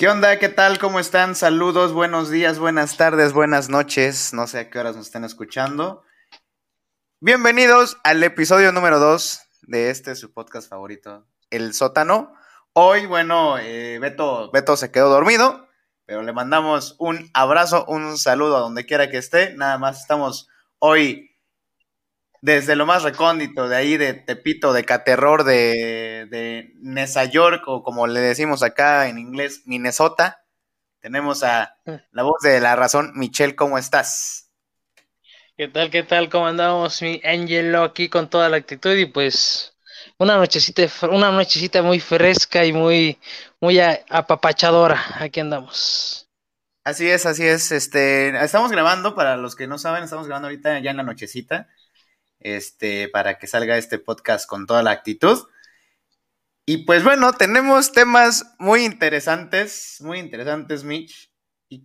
¿Qué onda? ¿Qué tal? ¿Cómo están? Saludos, buenos días, buenas tardes, buenas noches. No sé a qué horas nos estén escuchando. Bienvenidos al episodio número 2 de su podcast favorito, El Sótano. Hoy, bueno, Beto se quedó dormido, pero le mandamos un abrazo, un saludo a donde quiera que esté. Nada más estamos hoy desde lo más recóndito de ahí, de Tepito, de Caterror, de Nesa York, o como le decimos acá en inglés, Minnesota. Tenemos a la voz de la razón, Michelle, ¿cómo estás? ¿Qué tal? ¿Qué tal? ¿Cómo andamos, mi Angelo? Aquí con toda la actitud y pues una nochecita muy fresca y muy apapachadora. Aquí andamos. Así es, así es. Estamos grabando, para los que no saben, estamos grabando ahorita ya en la nochecita, para que salga este podcast con toda la actitud. Y pues bueno, tenemos temas muy interesantes, Mitch. Y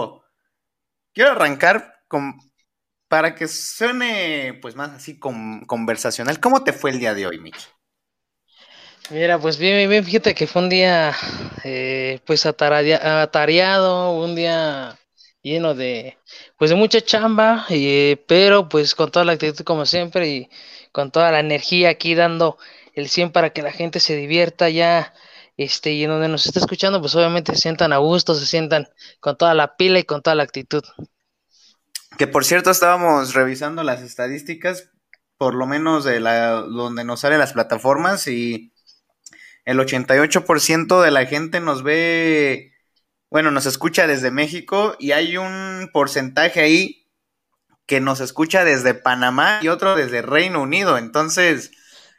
quiero arrancar para que suene pues más así conversacional. ¿Cómo te fue el día de hoy, Mitch? Mira, pues bien, bien, fíjate que fue un día pues atareado, un día lleno de mucha chamba, pero pues con toda la actitud como siempre y con toda la energía aquí dando el 100 para que la gente se divierta ya, y en donde nos está escuchando pues obviamente se sientan a gusto, se sientan con toda la pila y con toda la actitud. Que por cierto, estábamos revisando las estadísticas, por lo menos donde nos salen las plataformas, y el 88% de la gente nos ve, bueno, nos escucha desde México, y hay un porcentaje ahí que nos escucha desde Panamá y otro desde Reino Unido. Entonces,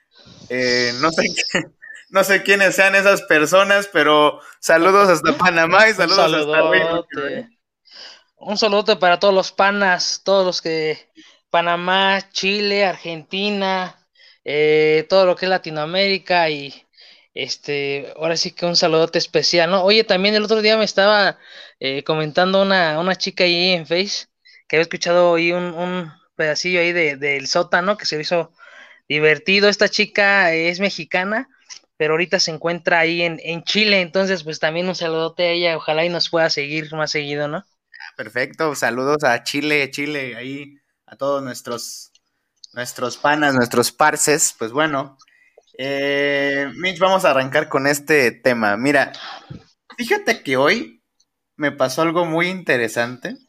no sé, no sé quiénes sean esas personas, pero saludos hasta Panamá y Un saludos hasta Reino Unido, ¿eh? saludote. Un saludote para todos los panas, todos los que Panamá, Chile, Argentina, todo lo que es Latinoamérica y ahora sí que un saludote especial, ¿no? Oye, también el otro día me estaba comentando una chica ahí en Face que había escuchado ahí un pedacillo ahí del sótano que se le hizo divertido. Esta chica es mexicana, pero ahorita se encuentra ahí en Chile, entonces pues también un saludote a ella, ojalá y nos pueda seguir más seguido, ¿no? Perfecto, saludos a Chile, Chile, ahí a todos nuestros panas, nuestros parces. Pues bueno, Mitch, vamos a arrancar con este tema. Mira, fíjate que hoy me pasó algo muy interesante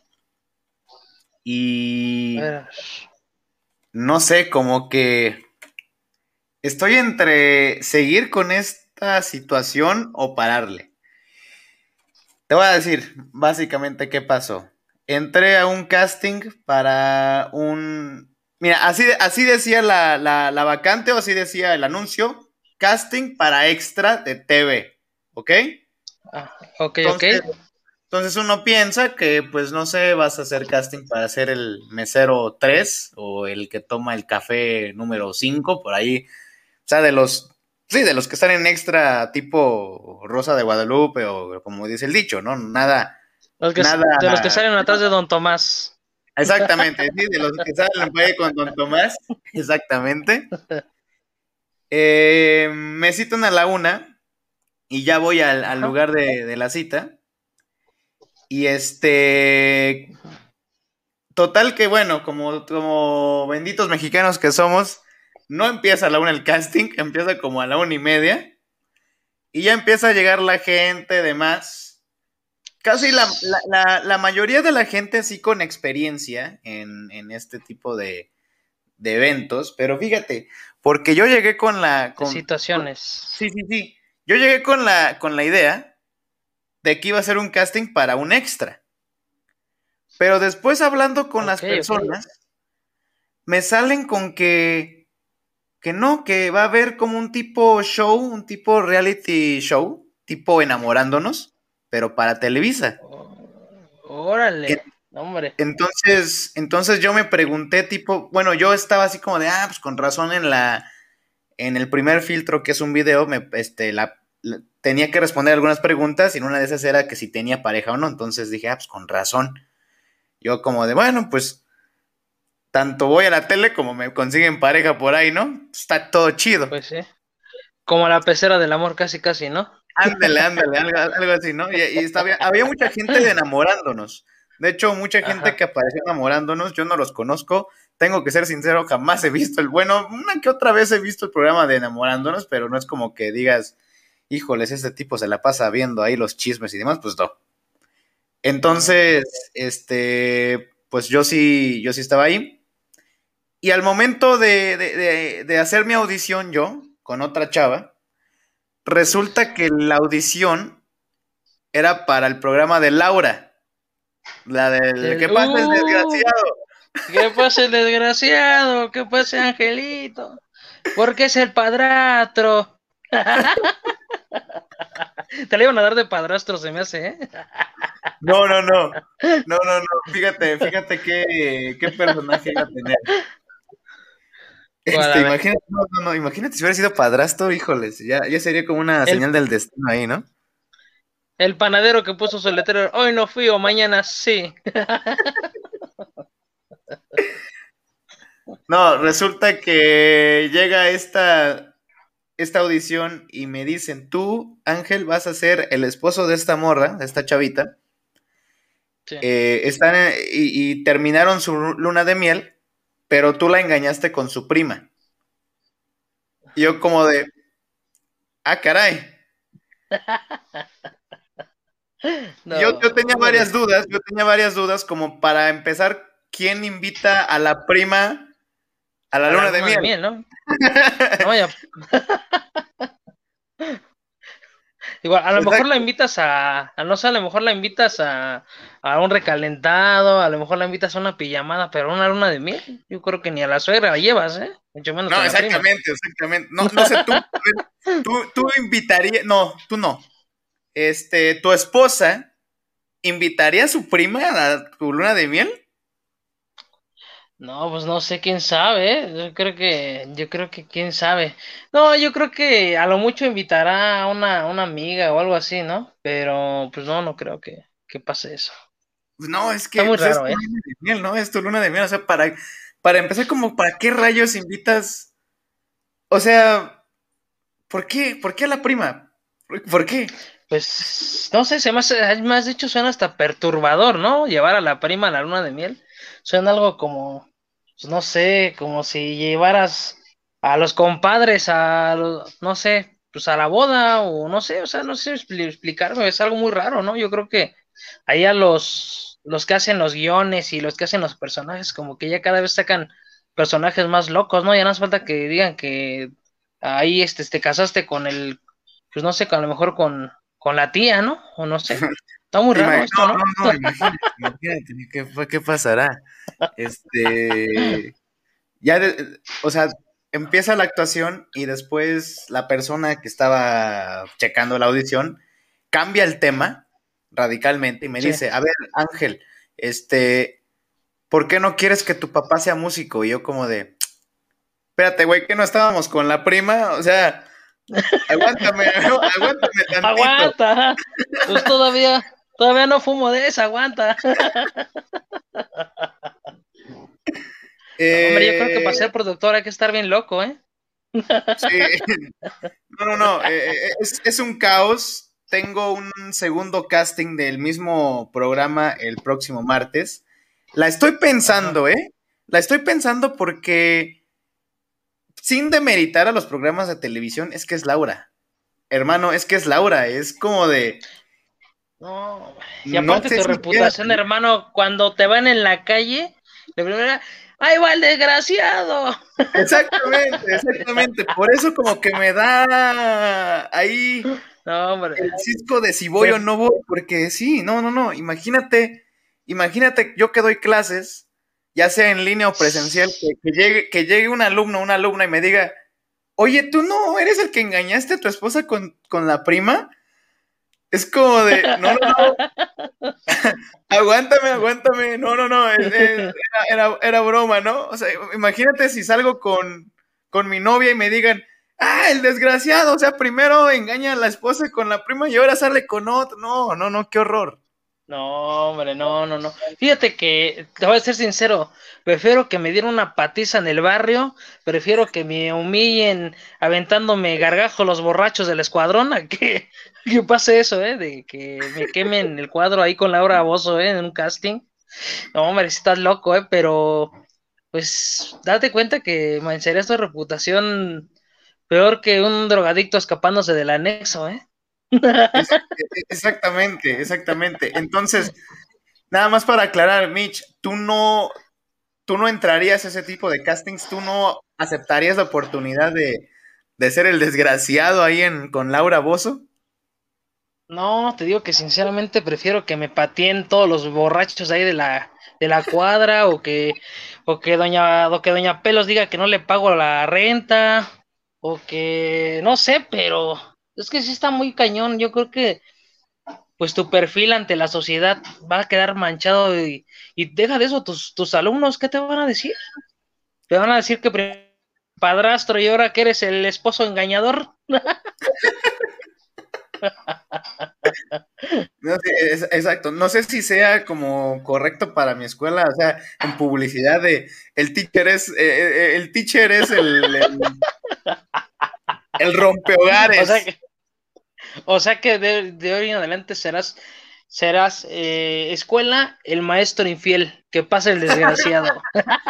A y ver, no sé, como que estoy entre seguir con esta situación o pararle. Te voy a decir básicamente qué pasó. Entré a un casting para un... Mira, así decía la vacante, o así decía el anuncio: casting para extra de TV, ¿ok? ok, ok. Entonces, entonces uno piensa que, pues no sé, vas a hacer casting para ser el mesero 3 o el que toma el café número 5 por ahí. O sea, sí, de los que están en extra tipo Rosa de Guadalupe, o como dice el dicho, ¿no? Nada, nada, De los que salen atrás de Don Tomás. exactamente, sí, de los que salen por ahí con Don Tomás, exactamente. Me citan a la 1 y ya voy al Ajá. lugar de la cita. Y total que bueno, como benditos mexicanos que somos, no empieza a la 1 el casting, empieza como a la 1:30, y ya empieza a llegar la gente, demás. Casi la mayoría de la gente así con experiencia en este tipo de eventos, pero fíjate, porque yo llegué De situaciones. sí, sí, sí, yo llegué con la idea de que iba a ser un casting para un extra, pero después hablando con las Ok, ok. personas, me salen con que no, que va a haber como un tipo show, un tipo reality show, tipo Enamorándonos, pero para Televisa. Órale, hombre. Entonces yo me pregunté, tipo, bueno, yo estaba así como de, pues con razón en el primer filtro, que es un video, tenía que responder algunas preguntas, y en una de esas era que si tenía pareja o no. Entonces dije, pues con razón. Yo como de, bueno, pues tanto voy a la tele como me consiguen pareja por ahí, ¿no? Está todo chido. Pues sí. Como la pecera del amor, casi, casi, ¿no? Ándale, algo así, ¿no? Y había mucha gente de enamorándonos. De hecho, mucha gente Ajá. que apareció enamorándonos, yo no los conozco. Tengo que ser sincero, jamás he visto bueno, una que otra vez he visto el programa de enamorándonos, pero no es como que digas, híjoles, este tipo se la pasa viendo ahí los chismes y demás, pues no. Mm. Entonces, pues yo sí estaba ahí. Y al momento de hacer mi audición yo, con otra chava, resulta que la audición era para el programa de Laura, la del ¿qué El, pasa el desgraciado? ¿qué pasa el desgraciado? ¿Qué pasa Angelito? Porque es el padrastro. Te la iban a dar de padrastro, se me hace, ¿eh? No, no, no. No, no, no. Fíjate qué personaje iba a tener. ¿Cuál? A ver. Imagínate, no, imagínate si hubiera sido padrastro, híjoles, ya sería como una El, señal del destino ahí, ¿no? el panadero que puso su letrero, hoy no fui o mañana sí. No, resulta que llega esta audición y me dicen, tú, Ángel, vas a ser el esposo de esta morra, de esta chavita. Sí. Y terminaron su luna de miel, pero tú la engañaste con su prima. Y yo como de, ah, caray. Y No, hombre. yo tenía varias dudas como para empezar, ¿quién invita a la prima a la A la luna de luna de miel? miel, ¿no? No, ya. Igual, a lo mejor la Exacto. invitas no sé, a lo mejor la invitas a un recalentado, a lo mejor la invitas a una pijamada, pero a una luna de miel, yo creo que ni a la suegra la llevas, ¿eh? Mucho menos No, a la prima. exactamente. No, no sé, tú invitarías, no, tú no. Tu esposa invitaría a su prima a tu luna de miel. No, pues no sé, quién sabe, ¿eh? Yo creo que quién sabe. No, yo creo que a lo mucho invitará a una amiga o algo así, ¿no? Pero pues no, no creo que pase eso. Pues no, Está muy pues es raro, tu ¿eh? luna de miel, ¿no? Es tu luna de miel. O sea, para empezar, como, ¿para qué rayos invitas? O sea, ¿por qué a la prima? ¿Por qué? Pues no sé, más dicho suena hasta perturbador, ¿no? Llevar a la prima a la luna de miel. Suena algo como, pues no sé, como si llevaras a los compadres no sé, pues a la boda o no sé, o sea, no sé explicarme, es algo muy raro, ¿no? Yo creo que ahí a los que hacen los guiones y los que hacen los personajes, como que ya cada vez sacan personajes más locos, ¿no? Ya no hace falta que digan que ahí te casaste con pues no sé, a lo mmejor con la tía, ¿no? O no sé. Está muy raro esto, ¿no? No, imagínate, ¿qué pasará? O sea, empieza la actuación y después la persona que estaba checando la audición cambia el tema radicalmente y me Sí. dice, a ver, Ángel, ¿por qué no quieres que tu papá sea músico? Y yo como de, espérate, güey, que no estábamos con la prima, o sea, aguántame, aguántame tantito. Aguanta. Pues todavía no fumo de esa, aguanta. No, hombre, yo creo que para Eh, ser productor hay que estar bien loco, ¿eh? sí, no, es un caos. Tengo un segundo casting del mismo programa el próximo martes. La estoy Ajá. pensando, ¿eh? La estoy pensando porque, sin demeritar a los programas de televisión, es que es Laura. Hermano, es que es Laura. Es como de, No, y no aparte sé tu si quiera reputación, salir. hermano, cuando te van en la calle, de primera, ¡ahí va el desgraciado! Exactamente. Por eso como que me da ahí No, hombre. el cisco de si voy Pero, o no voy, porque sí, no, imagínate yo que doy clases, ya sea en línea o presencial, que llegue un alumno, una alumna y me diga, oye, tú no eres el que engañaste a tu esposa con la prima, es como de, no, aguántame, no, era broma, ¿no? O sea, imagínate si salgo con mi novia y me digan, ah, el desgraciado, o sea, primero engaña a la esposa con la prima y ahora sale con otro. No, qué horror. No, hombre, no, no, no. Fíjate que, te voy a ser sincero, prefiero que me dieran una patiza en el barrio, prefiero que me humillen aventándome gargajos los borrachos del escuadrón a que, que pase eso, de que me quemen el cuadro ahí con Laura Bozzo, en un casting. No, hombre, si estás loco, pero pues date cuenta que mancharía tu reputación peor que un drogadicto escapándose del anexo, ¿eh? Exactamente, exactamente. Entonces, nada más para aclarar, Mitch, tú no entrarías a ese tipo de castings, tú no aceptarías la oportunidad de ser el desgraciado ahí con Laura Bozzo. No, te digo que sinceramente prefiero que me pateen todos los borrachos ahí de la cuadra o que doña Pelos diga que no le pago la renta o que no sé, pero es que sí está muy cañón. Yo creo que pues tu perfil ante la sociedad va a quedar manchado y deja de eso, tus alumnos, ¿qué te van a decir? Te van a decir que padrastro y ahora que eres el esposo engañador. No sé, exacto. No sé si sea como correcto para mi escuela, o sea, en publicidad de el teacher es el O sea rompehogares. que O sea que de hoy en adelante serás escuela el maestro infiel, que pasa el desgraciado.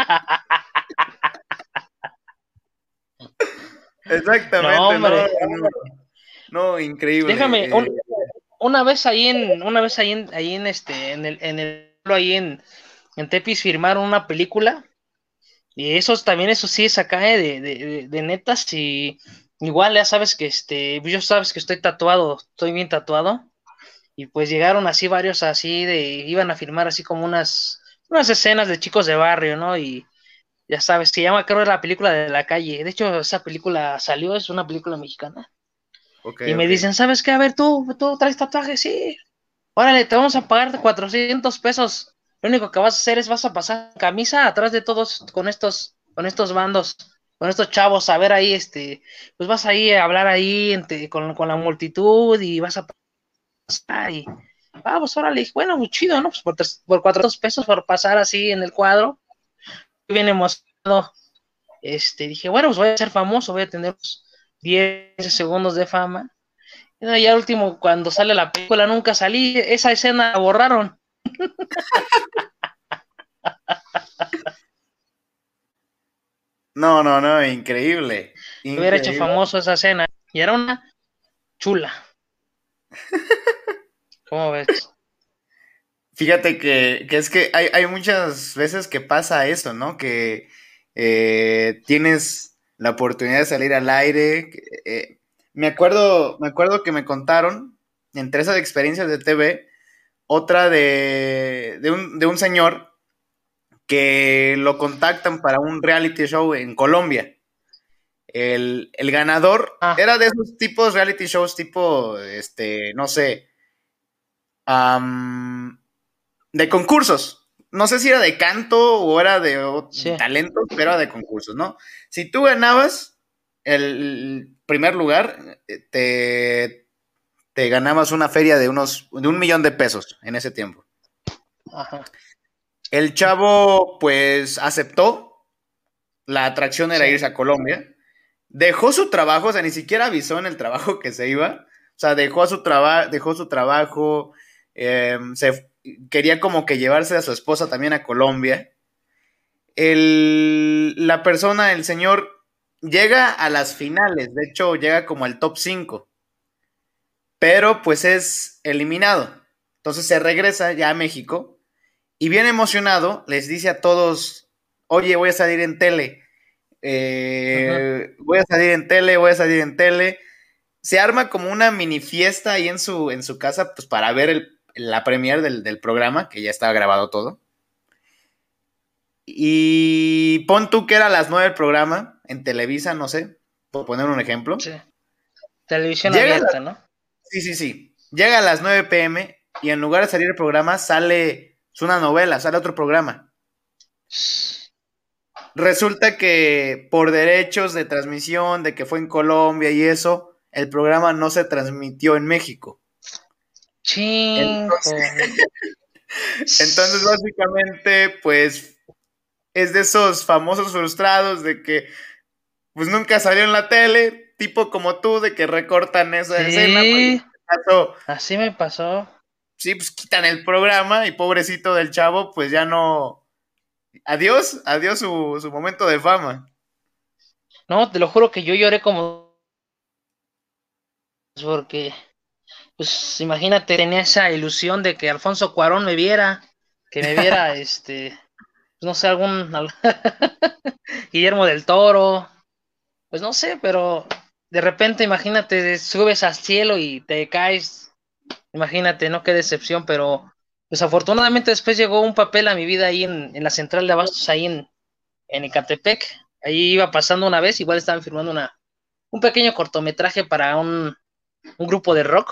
No, Exactamente, no, hombre, no, no, déjame, increíble. una vez ahí en ahí en Tepis firmaron una película, y eso sí es acá, de netas, y igual ya sabes que yo sabes que estoy tatuado, estoy bien tatuado. Y pues llegaron así varios así iban a filmar así como unas escenas de chicos de barrio, ¿no? Y ya sabes, se llama, creo, la película de la calle. De hecho, esa película salió, es una película mexicana. Ok, Y me ok. dicen, ¿sabes qué? A ver, tú traes tatuajes, sí. Órale, te vamos a pagar 400 pesos. Lo único que vas a hacer es vas a pasar camisa atrás de todos con estos bandos, con estos chavos, a ver ahí, pues vas ahí a hablar ahí con la multitud y vas a pasar y vamos, órale, bueno, muy chido, ¿no? Pues por 400 pesos por pasar así en el cuadro, bien emocionado, dije, bueno, pues voy a ser famoso, voy a tener 10 segundos de fama. Y ya último, cuando sale la película, nunca salí, esa escena la borraron. No, no, no, increíble. Hubiera hecho Increíble. famoso esa escena, y era una chula, ¿cómo ves? Fíjate que es que hay muchas veces que pasa eso, ¿no? Que tienes la oportunidad de salir al aire. Me acuerdo que me contaron, entre esas experiencias de TV, otra de un señor que lo contactan para un reality show en Colombia. El ganador Ah, era de esos tipos reality shows tipo, no sé, am, de concursos. No sé si era de canto o era de sí, talentos, pero era de concursos, ¿no? Si tú ganabas el primer lugar, te ganabas una feria de de 1 millón de pesos en ese tiempo. ajá, El chavo, pues, aceptó. La atracción era sí, irse a Colombia. Dejó su trabajo, o sea, ni siquiera avisó en el trabajo que se iba. O sea, dejó su trabajo, quería como que llevarse a su esposa también a Colombia. La persona, el señor, llega a las finales, de hecho llega como al top 5, pero pues es eliminado. Entonces se regresa ya a México y bien emocionado les dice a todos, oye, voy a salir en tele, ajá. voy a salir en tele, voy a salir en tele. Se arma como una mini fiesta ahí en su casa, pues para ver la premiere del programa, que ya estaba grabado todo. Y pon tú que era a las 9 del programa, en Televisa, no sé, por poner un ejemplo. Sí, televisión Llega a abierta, ¿no? sí, sí, sí. Llega a las 9 p.m. y en lugar de salir el programa, es una novela, sale otro programa. Resulta que por derechos de transmisión, de que fue en Colombia y eso, el programa no se transmitió en México. Entonces, Chinjole. entonces, básicamente, pues es de esos famosos frustrados de que pues nunca salió en la tele, tipo como tú, de que recortan esa escena, pues en Sí, este caso, así me pasó. sí, pues quitan el programa y pobrecito del chavo, pues ya no, adiós, adiós su momento de fama. No, te lo juro que yo lloré como porque, pues imagínate, tenía esa ilusión de que Alfonso Cuarón me viera, que me viera, pues, no sé, Guillermo del Toro, pues no sé, pero de repente, imagínate, subes al cielo y te caes, imagínate, no, qué decepción, pero pues afortunadamente después llegó un papel a mi vida ahí en la central de abastos, ahí en Ecatepec, ahí iba pasando una vez, igual estaban firmando un pequeño cortometraje para un grupo de rock.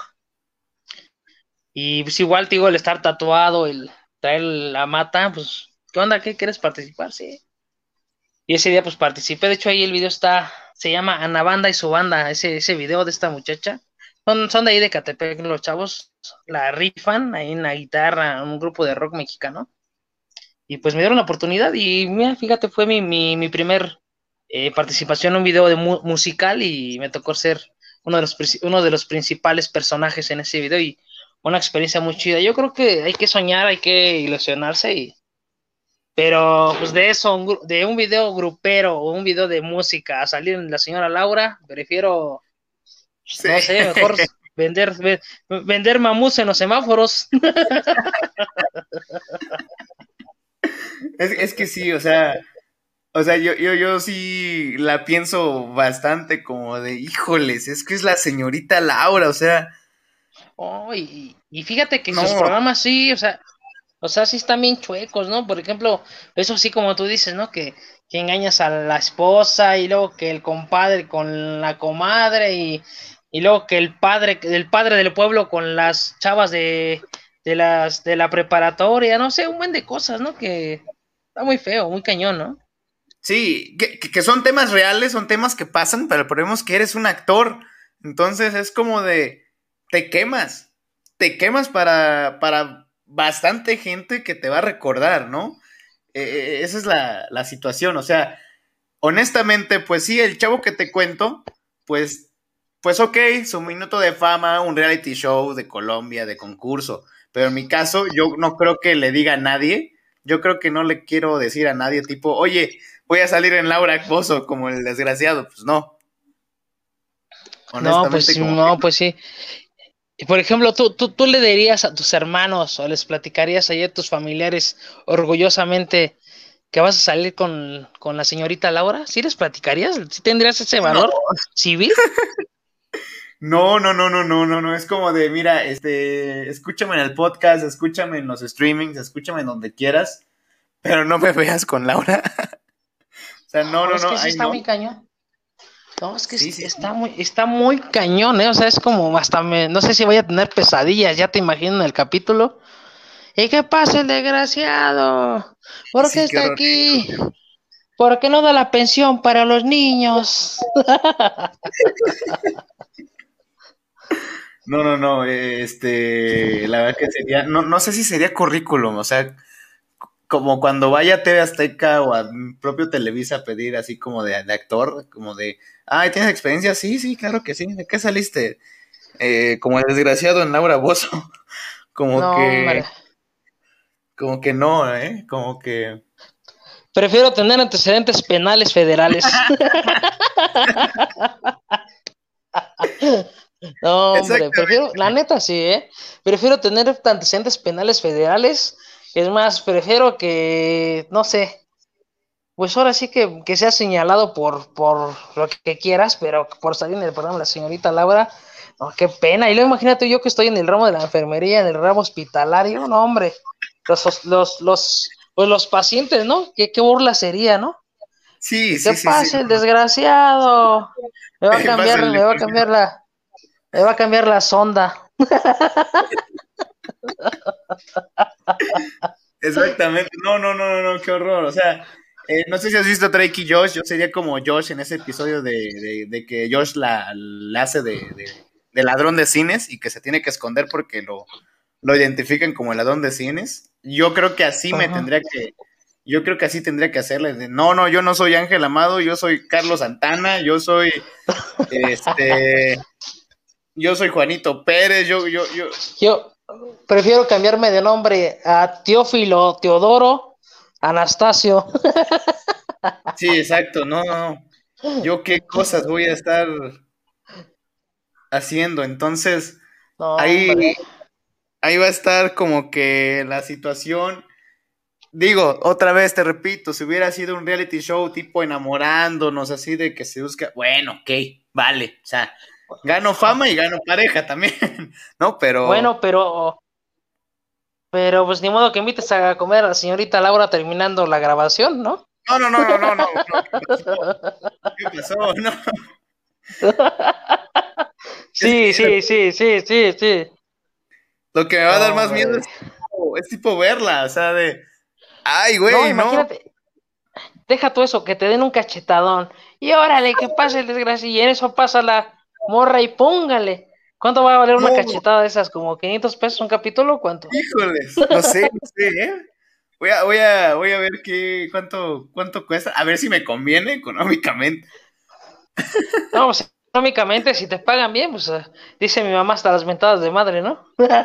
Y pues igual, te digo, el estar tatuado, el traer la mata, pues, ¿qué onda? ¿Qué quieres participar? Sí. Y ese día pues participé, de hecho ahí el video se llama Ana Banda y su banda, ese video de esta muchacha. Son de ahí de Catepec, los chavos la rifan ahí en la guitarra, un grupo de rock mexicano. Y pues me dieron la oportunidad y mira, fíjate, fue mi primer participación en un video musical y me tocó ser uno de los principales personajes en ese video y una experiencia muy chida. Yo creo que hay que soñar, hay que ilusionarse pero pues de eso, de un video grupero o un video de música a salir en la señora Laura, prefiero, pues, Sí. no sé, mejor vender mamús en los semáforos. Es que sí, o sea, yo sí la pienso bastante como de, híjoles, es que es la señorita Laura, o sea, Oh, y fíjate que sus no, programas sí, o sea, sí están bien chuecos, ¿no? Por ejemplo, eso sí como tú dices, ¿no? Que engañas a la esposa y luego que el compadre con la comadre y luego que el padre del pueblo con las chavas de la preparatoria, no sé, un buen de cosas, ¿no? Que está muy feo, muy cañón, ¿no? sí, que son temas reales, son temas que pasan, pero el problema es que eres un actor, entonces es como de, te quemas, te quemas para bastante gente que te va a recordar, ¿no? Esa es la situación, o sea, honestamente, pues sí, el chavo que te cuento, pues, pues ok, su minuto de fama, un reality show de Colombia, de concurso, pero en mi caso, yo no creo que le diga a nadie, yo creo que no le quiero decir a nadie tipo, oye, voy a salir en Laura Bozo como el desgraciado, pues no, No, pues honestamente como que no, pues sí. Y por ejemplo, tú le dirías a tus hermanos o les platicarías ahí a tus familiares orgullosamente que vas a salir con la señorita Laura. ¿Sí les platicarías? ¿Sí tendrías ese no, valor civil? no, no, no, no, no, no, no, es como de, mira, escúchame en el podcast, escúchame en los streamings, escúchame en donde quieras, pero no me veas con Laura. O sea, no, Oh, no, es no, que sí ay, está no. muy cañón. No, es que Sí, sí, sí. está muy cañón, ¿eh? O sea, es como hasta no sé si voy a tener pesadillas, ya te imagino en el capítulo. ¿Y qué pasa el desgraciado? ¿Por qué Sí, qué está horror. aquí? ¿Por qué no da la pensión para los niños? No, no, no, la verdad que sería, no, no sé si sería currículum, o sea, como cuando vaya a TV Azteca o a propio Televisa a pedir así como de actor, como de, ay, ¿tienes experiencia? Sí, sí, claro que sí, ¿de qué saliste? Como el desgraciado en Laura Bozzo, como No, que, hombre. como que no, ¿eh? Como que, Prefiero tener antecedentes penales federales. No, hombre, prefiero, exactamente, la neta sí, ¿eh? Prefiero tener antecedentes penales federales. Es más, prefiero que, no sé, pues ahora sí que sea señalado por lo que quieras, pero por salir en el programa la señorita Laura, no, qué pena. Y luego imagínate yo que estoy en el ramo de la enfermería, en el ramo hospitalario, no, hombre, pues los pacientes, ¿no? ¿Qué burla sería, ¿no? sí, ¿Qué sí, sí, sí, pasa el desgraciado? Me va a cambiar, pásale, pásale. me va a cambiar la sonda. Exactamente, no, no, no, no, no, qué horror, o sea, no sé si has visto Drake y Josh, yo sería como Josh en ese episodio de que Josh la hace de de ladrón de cines y que se tiene que esconder porque lo identifican como el ladrón de cines. Yo creo que así yo creo que así tendría que hacerle. No, yo no soy Ángel Amado, yo soy Carlos Santana, este, yo soy Juanito Pérez, Yo prefiero cambiarme de nombre a Teófilo, Teodoro, Anastasio. sí, exacto, no. Yo qué cosas voy a estar haciendo. Entonces, No, ahí, hombre. ahí va a estar como que la situación. Digo, otra vez te repito, si hubiera sido un reality show tipo enamorándonos, así de que se busca, bueno, ok, vale, o sea, gano fama y gano pareja también, ¿no? Bueno, pero pues ni modo que invites a comer a la señorita Laura terminando la grabación, ¿no? No, ¿qué pasó? No, es que Sí, sí, sí, sí, sí, sí. lo que me va a dar más miedo Hombre. es tipo verla, o sea, ay, No, güey, no, imagínate, deja tú eso, que te den un cachetadón. Y órale, que pase el desgracia. Y en eso pasa la morra y póngale. ¿Cuánto va a valer una no, cachetada de esas? ¿Como 500 pesos un capítulo o cuánto? híjoles, no sé, ¿eh? Voy a ver cuánto cuesta, a ver si me conviene económicamente. No, pues económicamente, si te pagan bien, pues dice mi mamá hasta las mentadas de madre, ¿no?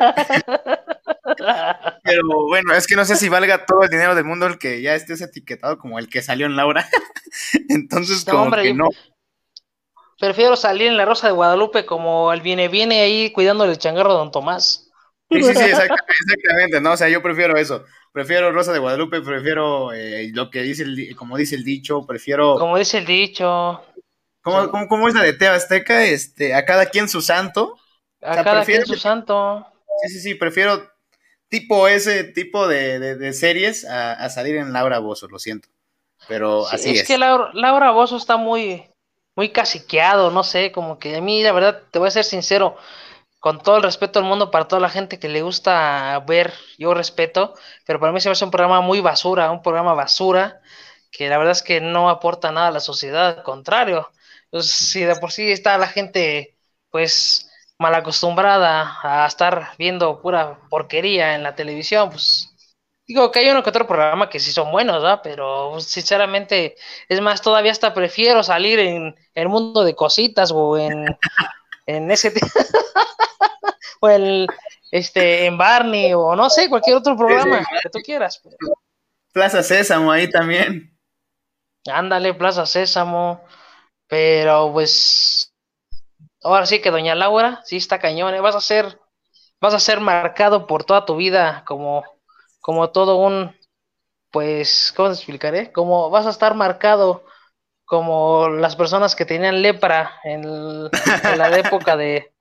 Pero bueno, es que no sé si valga todo el dinero del mundo el que ya estés etiquetado como el que salió en Laura. Entonces, No, como hombre, que yo no. prefiero salir en la Rosa de Guadalupe como el viene ahí cuidándole el changarro a don Tomás. Sí, exactamente, ¿no? O sea, yo prefiero eso. Prefiero Rosa de Guadalupe, prefiero lo que dice, como dice el dicho, prefiero. Como dice el dicho, ¿Cómo, sí, cómo, cómo es la de Teo Azteca? A cada quien su santo. O a sea, cada prefiero. quien su santo. Sí, prefiero ese tipo de series a salir en Laura Bozzo, lo siento. Pero Sí, así es que es. Laura Bozzo está muy caciqueado, no sé, como que a mí, la verdad, te voy a ser sincero, con todo el respeto del mundo para toda la gente que le gusta ver, yo respeto, pero para mí se me hace un programa muy basura, un programa basura, que la verdad es que no aporta nada a la sociedad, al contrario. Entonces, si de por sí está la gente, pues, mal acostumbrada a estar viendo pura porquería en la televisión, pues, digo que hay uno que otro programa que sí son buenos, ¿verdad? Pero pues, sinceramente, es más, todavía hasta prefiero salir en el mundo de cositas o en ese o en Barney o no sé, cualquier otro Sí, sí. programa que tú quieras. Plaza Sésamo ahí también. Ándale, Plaza Sésamo, pero pues ahora sí que Doña Laura sí está cañón, ¿eh? Vas a ser marcado por toda tu vida como todo un, pues, ¿cómo te explicaré? Como vas a estar marcado como las personas que tenían lepra en la época de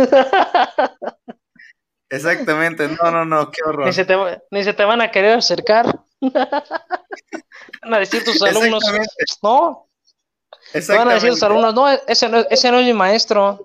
Exactamente, no, qué ni horror. se te van a querer acercar, van a decir tus alumnos, Exactamente, no. Te van a decir tus exactamente. alumnos, no, ese no es mi maestro.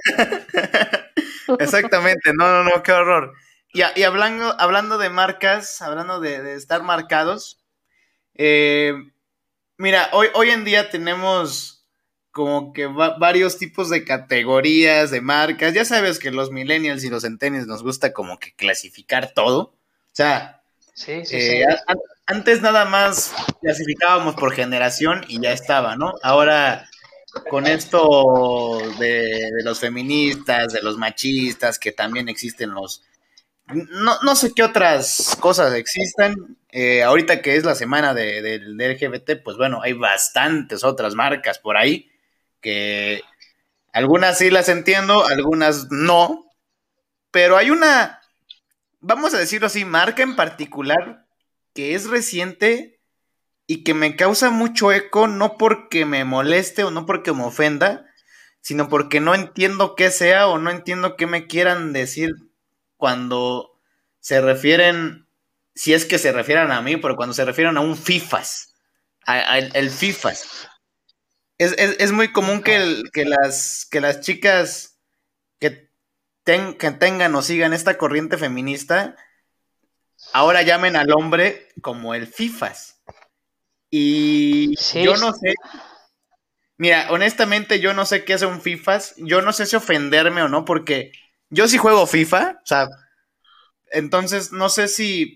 Exactamente, no, qué horror. Y hablando de marcas, hablando de estar marcados, eh, mira, hoy en día tenemos como que varios tipos de categorías, de marcas. Ya sabes que los millennials y los centennials nos gusta como que clasificar todo. O sea, Sí, sí, Eh, sí. antes nada más clasificábamos por generación y ya estaba, ¿no? Ahora, con esto de los feministas, de los machistas, que también existen no sé qué otras cosas existan. Ahorita que es la semana del LGBT, pues bueno, hay bastantes otras marcas por ahí, que algunas sí las entiendo, algunas no, pero hay una, vamos a decirlo así, marca en particular que es reciente y que me causa mucho eco, no porque me moleste o no porque me ofenda, sino porque no entiendo qué sea o no entiendo qué me quieran decir cuando se refieren, si es que se refieren a mí, pero cuando se refieren a un FIFAs, el FIFAs. Es muy común que, Fifas. que las chicas que, que tengan o sigan esta corriente feminista ahora llamen al hombre como el FIFAs. Y Sí, yo no sé, Mira, honestamente yo no sé qué es un FIFAs, yo no sé si ofenderme o no, porque yo sí juego FIFA, o sea, entonces no sé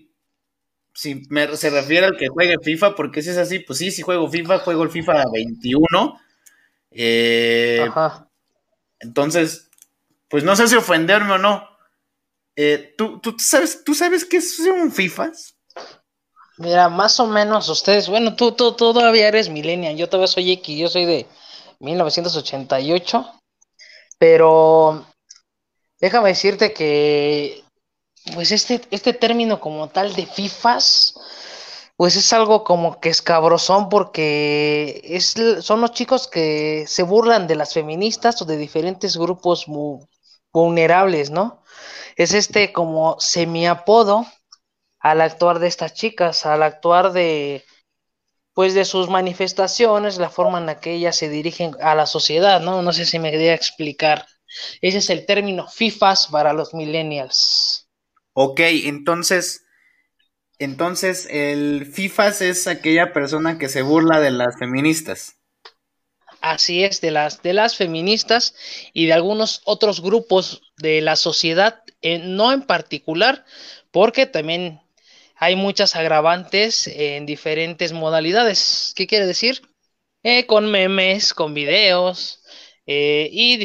si se refiere al que juegue FIFA, porque si es así, pues sí, sí juego FIFA, juego el FIFA 21, Ajá. entonces, pues no sé si ofenderme o no. ¿Tú sabes qué es un FIFAs? Mira, más o menos ustedes, bueno, tú todavía eres millennial, yo todavía soy X, yo soy de 1988, pero déjame decirte que, pues este término como tal de FIFAs, pues es algo como que escabrosón porque son los chicos que se burlan de las feministas o de diferentes grupos vulnerables, ¿no? Es como semiapodo al actuar de estas chicas, al actuar pues de sus manifestaciones, la forma en la que ellas se dirigen a la sociedad, ¿no? No sé si me quería explicar. Ese es el término FIFAs para los millennials. Ok, entonces el FIFAs es aquella persona que se burla de las feministas. Así es, de las feministas y de algunos otros grupos de la sociedad, no en particular, porque también hay muchas agravantes en diferentes modalidades. ¿Qué quiere decir? Con memes, con videos y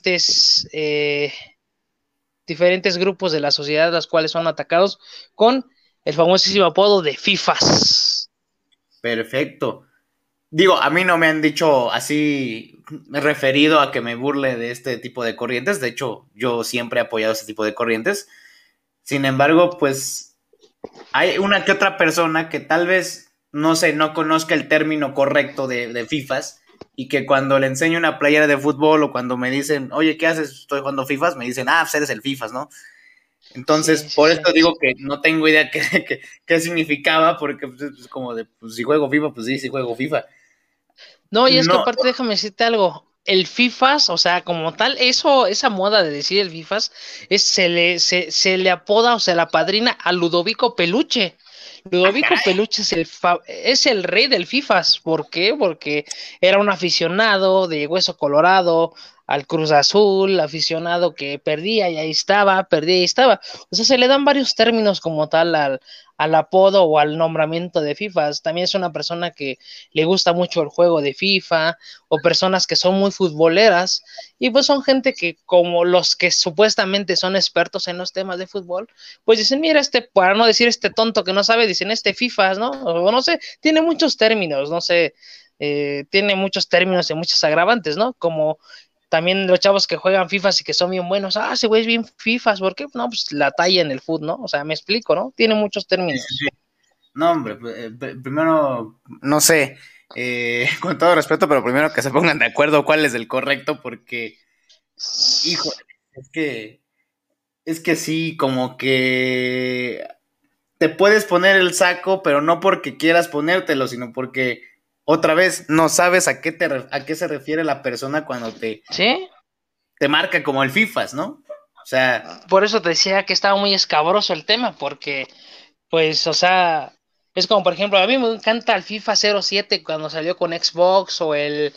diferentes grupos de la sociedad, los cuales son atacados con el famosísimo apodo de FIFAs. Perfecto. Digo, a mí no me han dicho así, me he referido a que me burle de este tipo de corrientes. De hecho, yo siempre he apoyado este tipo de corrientes. Sin embargo, pues hay una que otra persona que tal vez, no sé, no conozca el término correcto de FIFAs y que cuando le enseño una playera de fútbol o cuando me dicen, oye, ¿qué haces? Estoy jugando FIFAs, me dicen, ah, pues eres el FIFAs, ¿no? Entonces, Sí, sí, por sí. esto digo que no tengo idea qué significaba, porque pues, es como de, pues si juego FIFA, pues sí, sí juego FIFA. No, y es que No, aparte déjame decirte algo. El FIFAs, o sea, como tal, esa moda de decir el FIFAs, se le apoda o se le apadrina a Ludovico Peluche. ah, Ludovico caray, Peluche es el rey del FIFAs. ¿Por qué? Porque era un aficionado de hueso colorado al Cruz Azul, aficionado que perdía y ahí estaba, perdía y ahí estaba. O sea, se le dan varios términos como tal al apodo o al nombramiento de FIFAs. También es una persona que le gusta mucho el juego de FIFA, o personas que son muy futboleras, y pues son gente que como los que supuestamente son expertos en los temas de fútbol, pues dicen, mira, para no decir este tonto que no sabe, dicen FIFA, ¿no? O no sé, tiene muchos términos, no sé, tiene muchos términos y muchos agravantes, ¿no? Como también los chavos que juegan FIFAs y que son bien buenos, ese güey es bien FIFAs, ¿por qué? No, pues la talla en el fútbol, ¿no? O sea, me explico, ¿no? Tiene muchos sí, sí, sí. términos. No, hombre, primero, no sé, con todo respeto, pero primero que se pongan de acuerdo cuál es el correcto, porque, hijo, es que, es que sí, como que te puedes poner el saco, pero no porque quieras ponértelo, sino porque otra vez no sabes a qué se refiere la persona cuando ¿Sí? te marca como el FIFAs, ¿no? O sea, Por eso te decía que estaba muy escabroso el tema, porque pues, o sea, es como, por ejemplo, a mí me encanta el FIFA 07 cuando salió con Xbox, o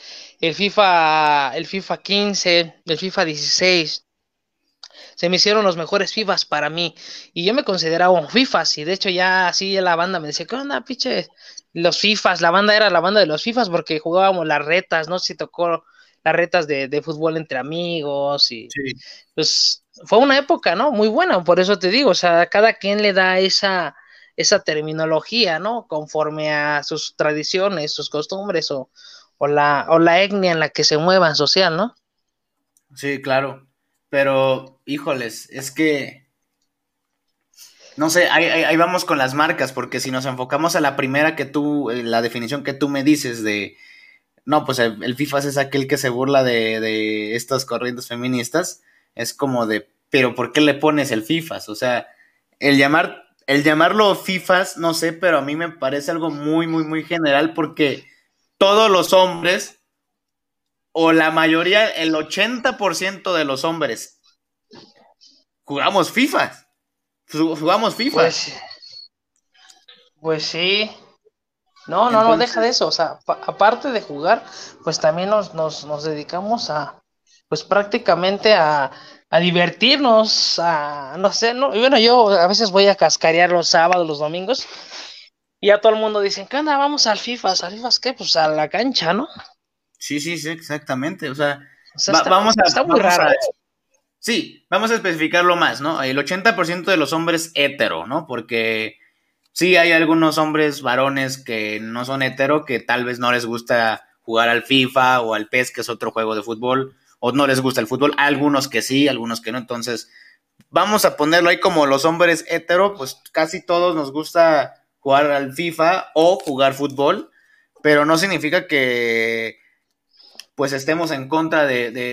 el FIFA 15, el FIFA 16. Se me hicieron los mejores FIFAs para mí. Y yo me consideraba un FIFAs. Y de hecho, ya así la banda me decía, ¿qué onda, piche? Los FIFAs, la banda era la banda de los FIFAs porque jugábamos las retas, no sé si tocó las retas de fútbol entre amigos. Y sí, pues fue una época, ¿no? Muy buena, por eso te digo, o sea, cada quien le da esa terminología, ¿no? Conforme a sus tradiciones, sus costumbres, o la etnia en la que se muevan social, ¿no? sí, claro. Pero, híjoles, es que, no sé, ahí vamos con las marcas, porque si nos enfocamos a la primera la definición que tú me dices de, no, pues el FIFAs es aquel que se burla de estas corrientes feministas, es como de, pero ¿por qué le pones el FIFAs? O sea, el llamarlo FIFAs, no sé, pero a mí me parece algo muy, muy, muy general porque todos los hombres, o la mayoría, el 80% de los hombres, jugamos FIFA. Jugamos FIFA. Pues, pues sí, No, deja de Entonces, eso. O sea, aparte de jugar, pues también nos dedicamos a, pues prácticamente a divertirnos, a, no sé, no, y bueno, yo a veces voy a cascarear los sábados, los domingos, y a todo el mundo dicen, ¿qué onda? Vamos al FIFA, ¿al FIFA qué? Pues a la cancha, ¿no? sí, sí, sí, exactamente. O sea, O sea, está muy vamos raro. a, sí, vamos a especificarlo más, ¿no? El 80% de los hombres hetero, ¿no? Porque sí hay algunos hombres varones que no son hetero, que tal vez no les gusta jugar al FIFA o al PES, que es otro juego de fútbol, o no les gusta el fútbol. Algunos que sí, algunos que no. Entonces, vamos a ponerlo ahí como los hombres hetero, pues casi todos nos gusta jugar al FIFA o jugar fútbol, pero no significa que pues estemos en contra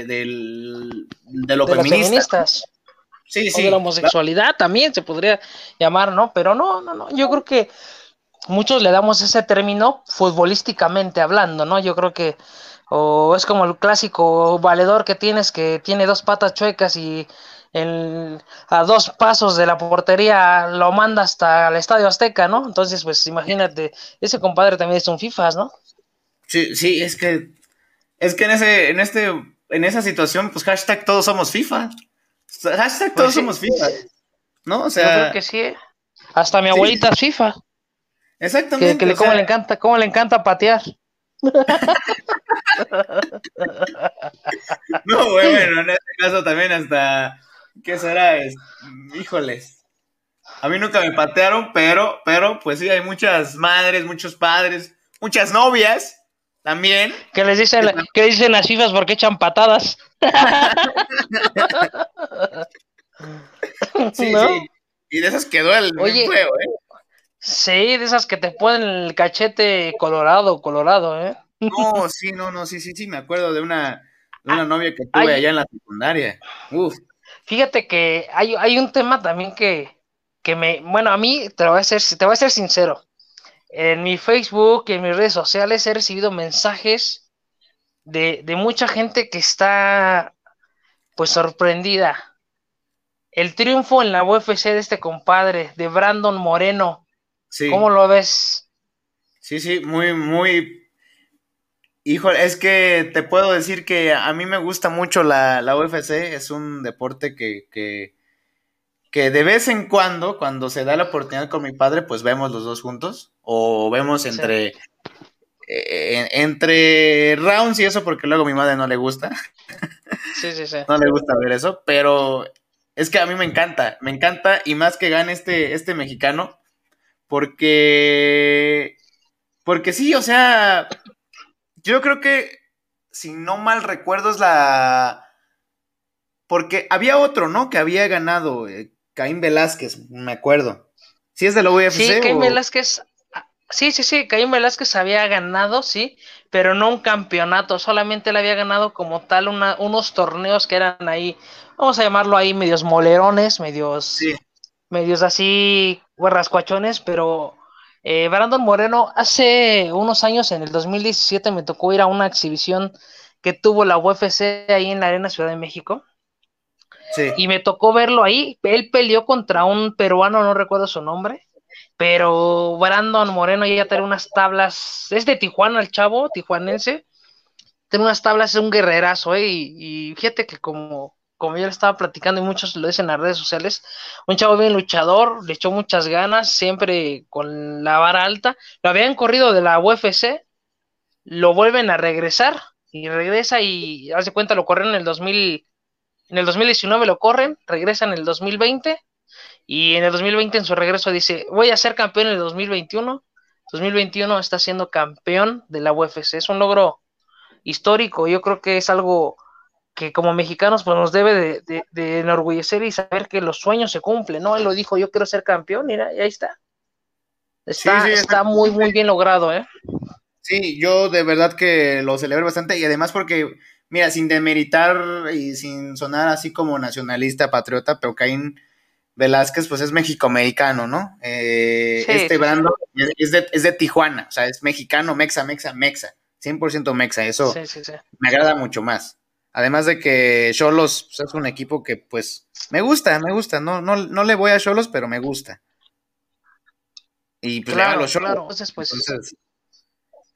de lo De las feminista. feministas Sí, o de la sí, claro. homosexualidad también se podría llamar, ¿no? Pero no. Yo creo que muchos le damos ese término futbolísticamente hablando, ¿no? Yo creo que o es como el clásico valedor que tienes que tiene dos patas chuecas y a dos pasos de la portería lo manda hasta el Estadio Azteca, ¿no? Entonces, pues imagínate, ese compadre también es un FIFAs, ¿no? Sí, sí, es que en esa situación, pues hashtag todos somos FIFA. Hashtag Pues todos sí, somos FIFA, ¿no? O yo creo sea, que sí. Hasta mi sí, abuelita es FIFA, que exactamente, o sea, cómo le encanta patear. no, bueno, en este caso también hasta, ¿qué será? Híjoles, a mí nunca me patearon, pues sí, hay muchas madres, muchos padres, muchas novias también. que tam- Que les dicen las FIFAs porque echan patadas, sí, ¿no? sí, y de esas que duelen bien Oye, feo, ¿eh? sí, de esas que te ponen el cachete colorado, ¿eh? No, sí, no, no, sí, sí, sí, me acuerdo de una Ah, novia que tuve hay, allá en la secundaria. Uf, fíjate que hay un tema también bueno, a mí te voy a ser sincero. En mi Facebook y en mis redes sociales he recibido mensajes de mucha gente que está pues sorprendida. El triunfo en la UFC de este compadre, de Brandon Moreno, ¿cómo sí, lo ves? sí, sí, muy, muy. Híjole, es que te puedo decir que a mí me gusta mucho la UFC, es un deporte que de vez en cuando se da la oportunidad con mi padre, pues vemos los dos juntos, o vemos Sí, entre rounds y eso, porque luego a mi madre no le gusta, sí. no le gusta ver eso, pero es que a mí me encanta, y más que gane este mexicano, porque, porque sí, o sea, yo creo que, si no mal recuerdo, es la. Porque había otro, ¿no? Que había ganado, Caín Velázquez, me acuerdo. ¿Si es de la Sí, UFC Caín o...? Velázquez, sí, Caín Velázquez había ganado, sí, pero no un campeonato, solamente él había ganado como tal unos torneos que eran ahí, vamos a llamarlo ahí, medios molerones, Sí, medios así, guarrascuachones, pero Brandon Moreno, hace unos años, en el 2017, me tocó ir a una exhibición que tuvo la UFC ahí en la Arena Ciudad de México. sí. Y me tocó verlo ahí. Él peleó contra un peruano, no recuerdo su nombre, pero Brandon Moreno ya tiene unas tablas. Es de Tijuana el chavo, tijuanense. Tiene unas tablas, es un guerrerazo, ¿eh? Y fíjate que como yo le estaba platicando y muchos lo dicen en las redes sociales, un chavo bien luchador, le echó muchas ganas, siempre con la vara alta. Lo habían corrido de la UFC, lo vuelven a regresar y regresa y hace cuenta lo corrieron en el 2019 lo corren, regresa en el 2020 y en el 2020 en su regreso dice, voy a ser campeón en el 2021. 2021 está siendo campeón de la UFC. Es un logro histórico. Yo creo que es algo que como mexicanos pues nos debe de enorgullecer y saber que los sueños se cumplen, ¿no? Él lo dijo, yo quiero ser campeón, mira, y ahí está. Sí, sí, Está muy, exactamente. muy bien logrado, ¿eh? Sí, yo de verdad que lo celebro bastante, y además porque, mira, sin demeritar y sin sonar así como nacionalista, patriota, pero Caín Velázquez, pues es mexicoamericano, ¿no? Sí, Este sí, sí. Brando es de Tijuana, o sea, es mexicano, mexa, 100% mexa, eso Sí, sí, sí. me agrada mucho más. Además de que Xolos, pues, es un equipo que pues me gusta, no le voy a Xolos, pero me gusta. Y pues le va a los Claro, Xolos. claro. Entonces, pues, Entonces,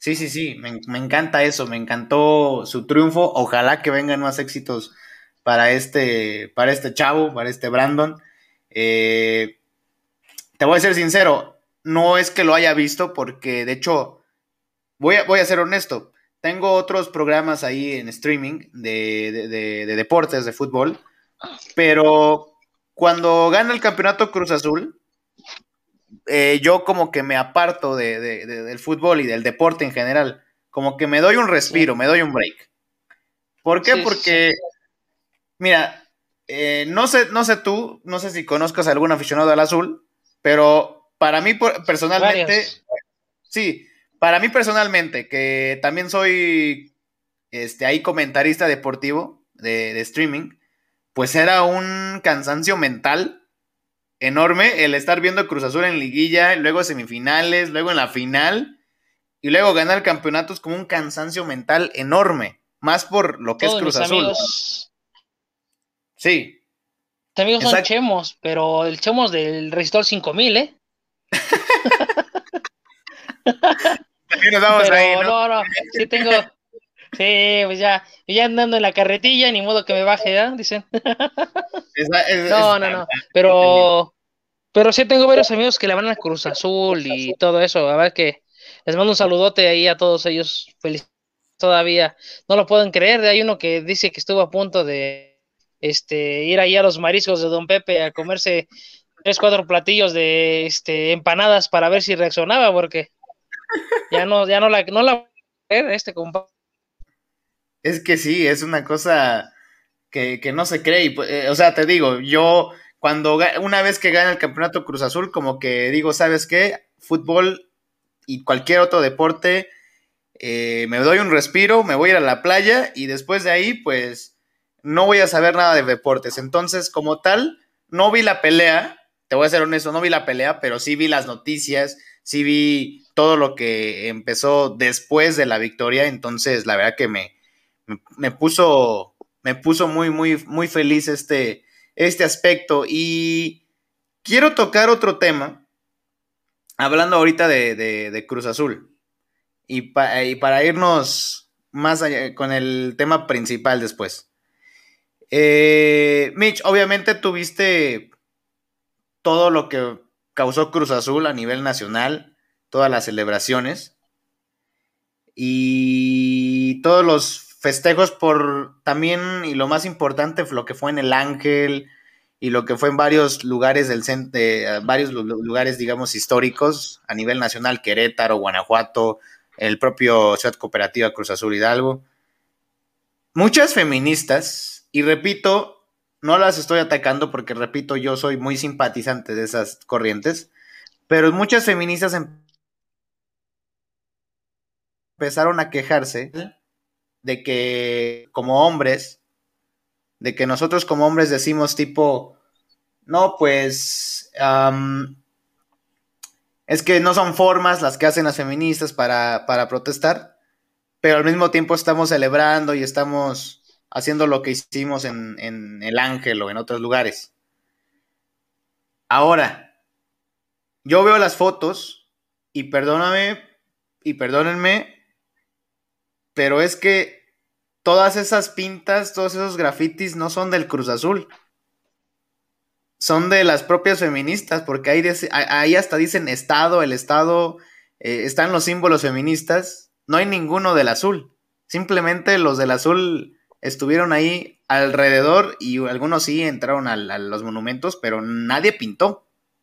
Sí, me encanta eso, me encantó su triunfo. Ojalá que vengan más éxitos para este chavo, para este Brandon. Eh, Te voy a ser sincero, no es que lo haya visto porque de hecho, voy a ser honesto, tengo otros programas ahí en streaming de deportes, de fútbol, pero cuando gana el campeonato Cruz Azul, yo como que me aparto del fútbol y del deporte en general, como que me doy un Sí, respiro, me doy un break. ¿Por qué? sí, sí, sí. Porque, mira, no sé tú, no sé si conozcas a algún aficionado al azul, pero para mí personalmente, Varios. sí, para mí personalmente, que también soy ahí comentarista deportivo de streaming, pues era un cansancio mental enorme el estar viendo Cruz Azul en liguilla, luego semifinales, luego en la final y luego ganar campeonatos como un cansancio mental enorme, más por lo que es Todos Cruz mis Azul. Sí, amigos son exacto. chemos, pero el chemos del Resistol 5000, ¿eh? También nos vamos ahí, Pero ¿no? no, no, sí tengo, sí, pues ya andando en la carretilla, ni modo que me baje, ¿ya? Dicen. No, no, no, pero sí tengo varios amigos que le van a Cruz Azul y todo eso, a ver que les mando un saludote ahí a todos ellos, feliz todavía, no lo pueden creer, hay uno que dice que estuvo a punto de ir ahí a los mariscos de Don Pepe a comerse tres, cuatro platillos de empanadas para ver si reaccionaba, porque ya no la compa. Es que sí, es una cosa que no se cree. O sea, te digo, yo una vez que gana el campeonato Cruz Azul, como que digo, ¿sabes qué? Fútbol y cualquier otro deporte, me doy un respiro, me voy a ir a la playa y después de ahí, pues, no voy a saber nada de deportes. Entonces, como tal, no vi la pelea, te voy a ser honesto, no vi la pelea, pero sí vi las noticias, sí vi todo lo que empezó después de la victoria. Entonces, la verdad que me puso muy feliz este aspecto. Y quiero tocar otro tema, hablando ahorita de Cruz Azul. Y para irnos más allá con el tema principal después. Mitch, obviamente tuviste todo lo que causó Cruz Azul a nivel nacional, todas las celebraciones y todos los festejos por también, y lo más importante, lo que fue en el Ángel y lo que fue en varios lugares varios lugares, digamos, históricos a nivel nacional, Querétaro, Guanajuato, el propio Ciudad Cooperativa Cruz Azul Hidalgo. Muchas feministas, y repito, no las estoy atacando porque, repito, yo soy muy simpatizante de esas corrientes, pero muchas feministas empezaron a quejarse de que como hombres, de que nosotros como hombres decimos tipo, no, pues es que no son formas las que hacen las feministas para protestar, pero al mismo tiempo estamos celebrando y estamos haciendo lo que hicimos en El Ángel o en otros lugares. Ahora, yo veo las fotos y perdóname y perdónenme, pero es que todas esas pintas, todos esos grafitis no son del Cruz Azul, son de las propias feministas, porque ahí hasta dicen Estado, el Estado, están los símbolos feministas, no hay ninguno del azul, simplemente los del azul estuvieron ahí alrededor y algunos sí entraron a los monumentos, pero nadie pintó.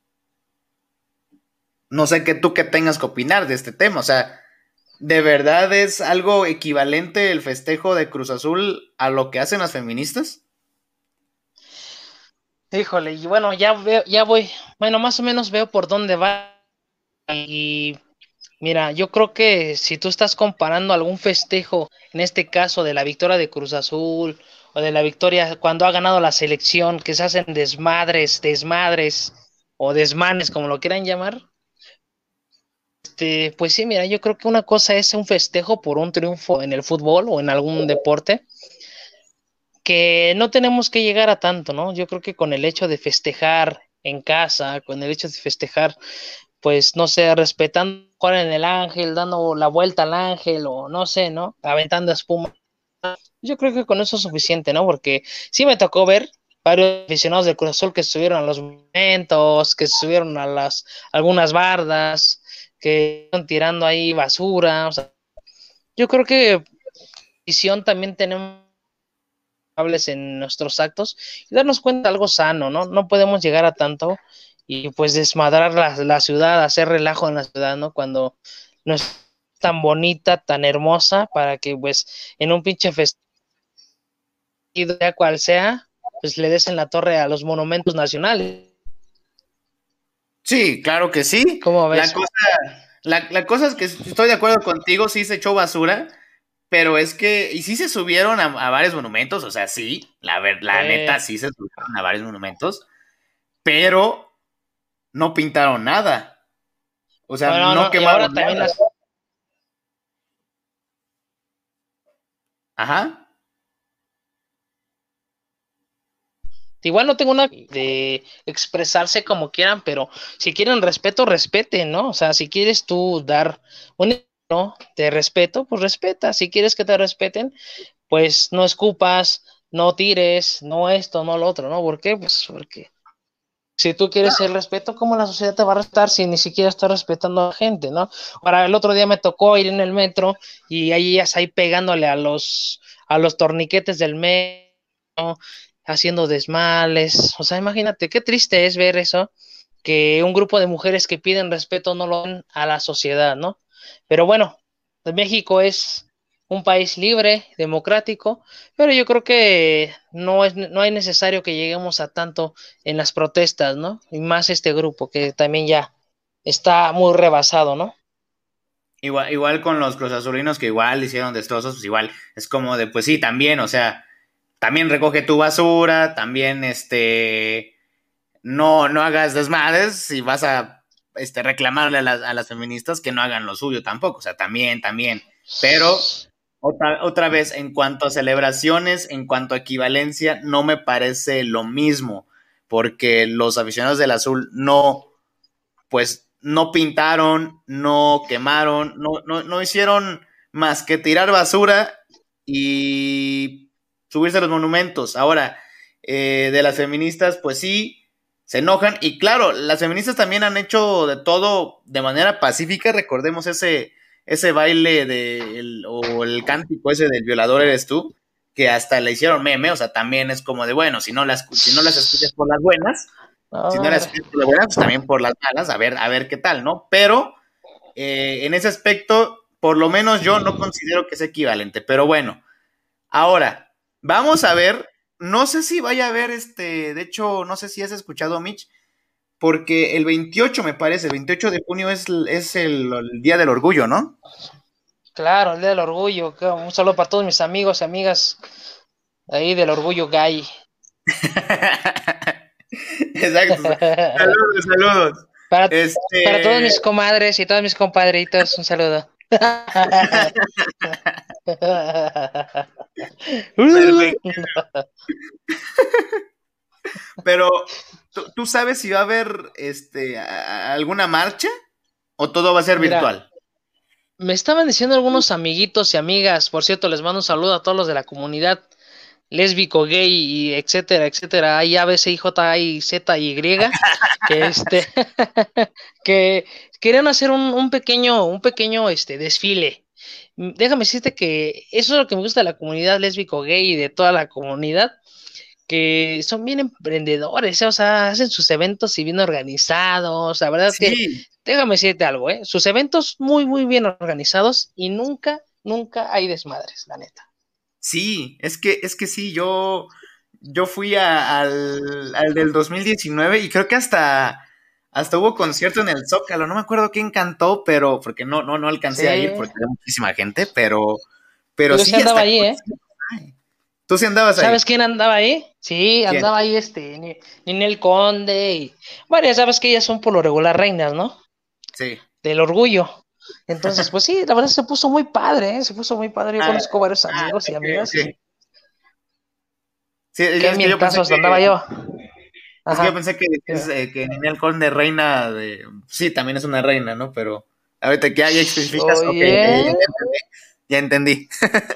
No sé qué tú qué tengas que opinar de este tema, o sea, ¿de verdad es algo equivalente el festejo de Cruz Azul a lo que hacen las feministas? Híjole, y bueno, ya voy, bueno, más o menos veo por dónde va. Y mira, yo creo que si tú estás comparando algún festejo, en este caso de la victoria de Cruz Azul o de la victoria cuando ha ganado la selección, que se hacen desmadres o desmanes, como lo quieran llamar, pues sí, mira, yo creo que una cosa es un festejo por un triunfo en el fútbol o en algún deporte, que no tenemos que llegar a tanto, ¿no? Yo creo que con el hecho de festejar en casa, con el hecho de festejar, pues no sé, respetando mejor en el Ángel, dando la vuelta al Ángel, o no sé, ¿no? Aventando espuma. Yo creo que con eso es suficiente, ¿no? Porque sí me tocó ver varios aficionados del Cruz Azul que subieron a los monumentos, que subieron a algunas bardas, que están tirando ahí basura. O sea, yo creo que visión también tenemos en nuestros actos y darnos cuenta de algo sano, ¿no? No podemos llegar a tanto y pues desmadrar la ciudad, hacer relajo en la ciudad, ¿no? Cuando no es tan bonita, tan hermosa, para que pues en un pinche festival, sea cual sea, pues le des en la torre a los monumentos nacionales. Sí, claro que sí. ¿Cómo La ves? cosa, la cosa es que estoy de acuerdo contigo, sí se echó basura, pero es que, y sí se subieron a varios monumentos, o sea, sí, la neta sí se subieron a varios monumentos, pero no pintaron nada. O sea, Bueno, no no, y ahora quemaron también nada. las Ajá. igual no tengo una de expresarse como quieran, pero si quieren respeto, respeten, ¿no? O sea, si quieres tú dar un ¿no? de respeto, pues respeta. Si quieres que te respeten, pues no escupas, no tires, no esto, no lo otro, ¿no? ¿Por qué? Pues porque si tú quieres el respeto, ¿cómo la sociedad te va a respetar si ni siquiera estás respetando a la gente, ¿no? Ahora, el otro día me tocó ir en el metro y ahí ya ahí pegándole a los torniquetes del metro, ¿no? Haciendo desmales. O sea, imagínate, qué triste es ver eso, que un grupo de mujeres que piden respeto no lo dan a la sociedad, ¿no? Pero bueno, México es un país libre, democrático, pero yo creo que no hay necesario que lleguemos a tanto en las protestas, ¿no? Y más este grupo que también ya está muy rebasado, ¿no? Igual con los cruzazulinos que igual hicieron destrozos, pues igual es como de, pues sí, también, o sea, también recoge tu basura, también no hagas desmadres si vas a reclamarle a las feministas que no hagan lo suyo tampoco, o sea, también. Pero otra vez, en cuanto a celebraciones, en cuanto a equivalencia, no me parece lo mismo, porque los aficionados del azul pues no pintaron, no quemaron, no hicieron más que tirar basura y subirse a los monumentos. Ahora, de las feministas, pues sí, se enojan. Y claro, las feministas también han hecho de todo de manera pacífica. Recordemos ese baile o el cántico ese del violador eres tú, que hasta le hicieron meme. O sea, también es como de, bueno, si no las escuchas por las buenas, si no las Hombre, escuchas por las buenas, pues también por las malas, a ver qué tal, ¿no? Pero en ese aspecto, por lo menos yo no considero que sea equivalente. Pero bueno, ahora, vamos a ver, no sé si vaya a haber de hecho, no sé si has escuchado, Mitch, porque el 28 me parece, el 28 de junio es el Día del Orgullo, ¿no? claro, el día del orgullo. Un saludo para todos mis amigos y amigas ahí del orgullo gay. Exacto. Saludos, saludos. Para, para todos Este, mis comadres y todos mis compadritos, un saludo. perfecto. Pero, ¿tú sabes si va a haber alguna marcha o todo va a ser Mira, virtual? me estaban diciendo algunos amiguitos y amigas, por cierto, les mando un saludo a todos los de la comunidad lésbico, gay y etcétera, etcétera, hay A, B, C, I, J, I, Z, Y, que que querían hacer un pequeño desfile. Déjame decirte que eso es lo que me gusta de la comunidad lésbico, gay y de toda la comunidad, que son bien emprendedores, o sea, hacen sus eventos y bien organizados. La verdad que, Sí, déjame decirte algo, sus eventos muy, muy bien organizados y nunca, nunca hay desmadres, la neta. sí, es que sí, yo fui al del 2019 y creo que hasta hubo concierto en el Zócalo, no me acuerdo quién cantó, pero porque no alcancé a ir Sí, porque había muchísima gente, pero yo sí sí, andaba hasta ahí, concierto hay. ¿Tú sí andabas ¿Sabes ahí? quién andaba ahí? Sí, ¿Quién? andaba ahí Ninel Conde y varias, sabes que ellas son por lo regular reinas, ¿no? Sí. Del orgullo. Entonces, pues sí, la verdad se puso muy padre, ¿eh? Se puso muy padre. Yo Ah, conozco varios amigos y ok, amigas ok. y Sí, qué es que yo pensé ambientazos andaba yo. es que yo Ajá. pensé que Ninel Conde reina de, sí, también es una reina, ¿no? Pero Ahorita que ya especificas, ok, Oye, ya entendí.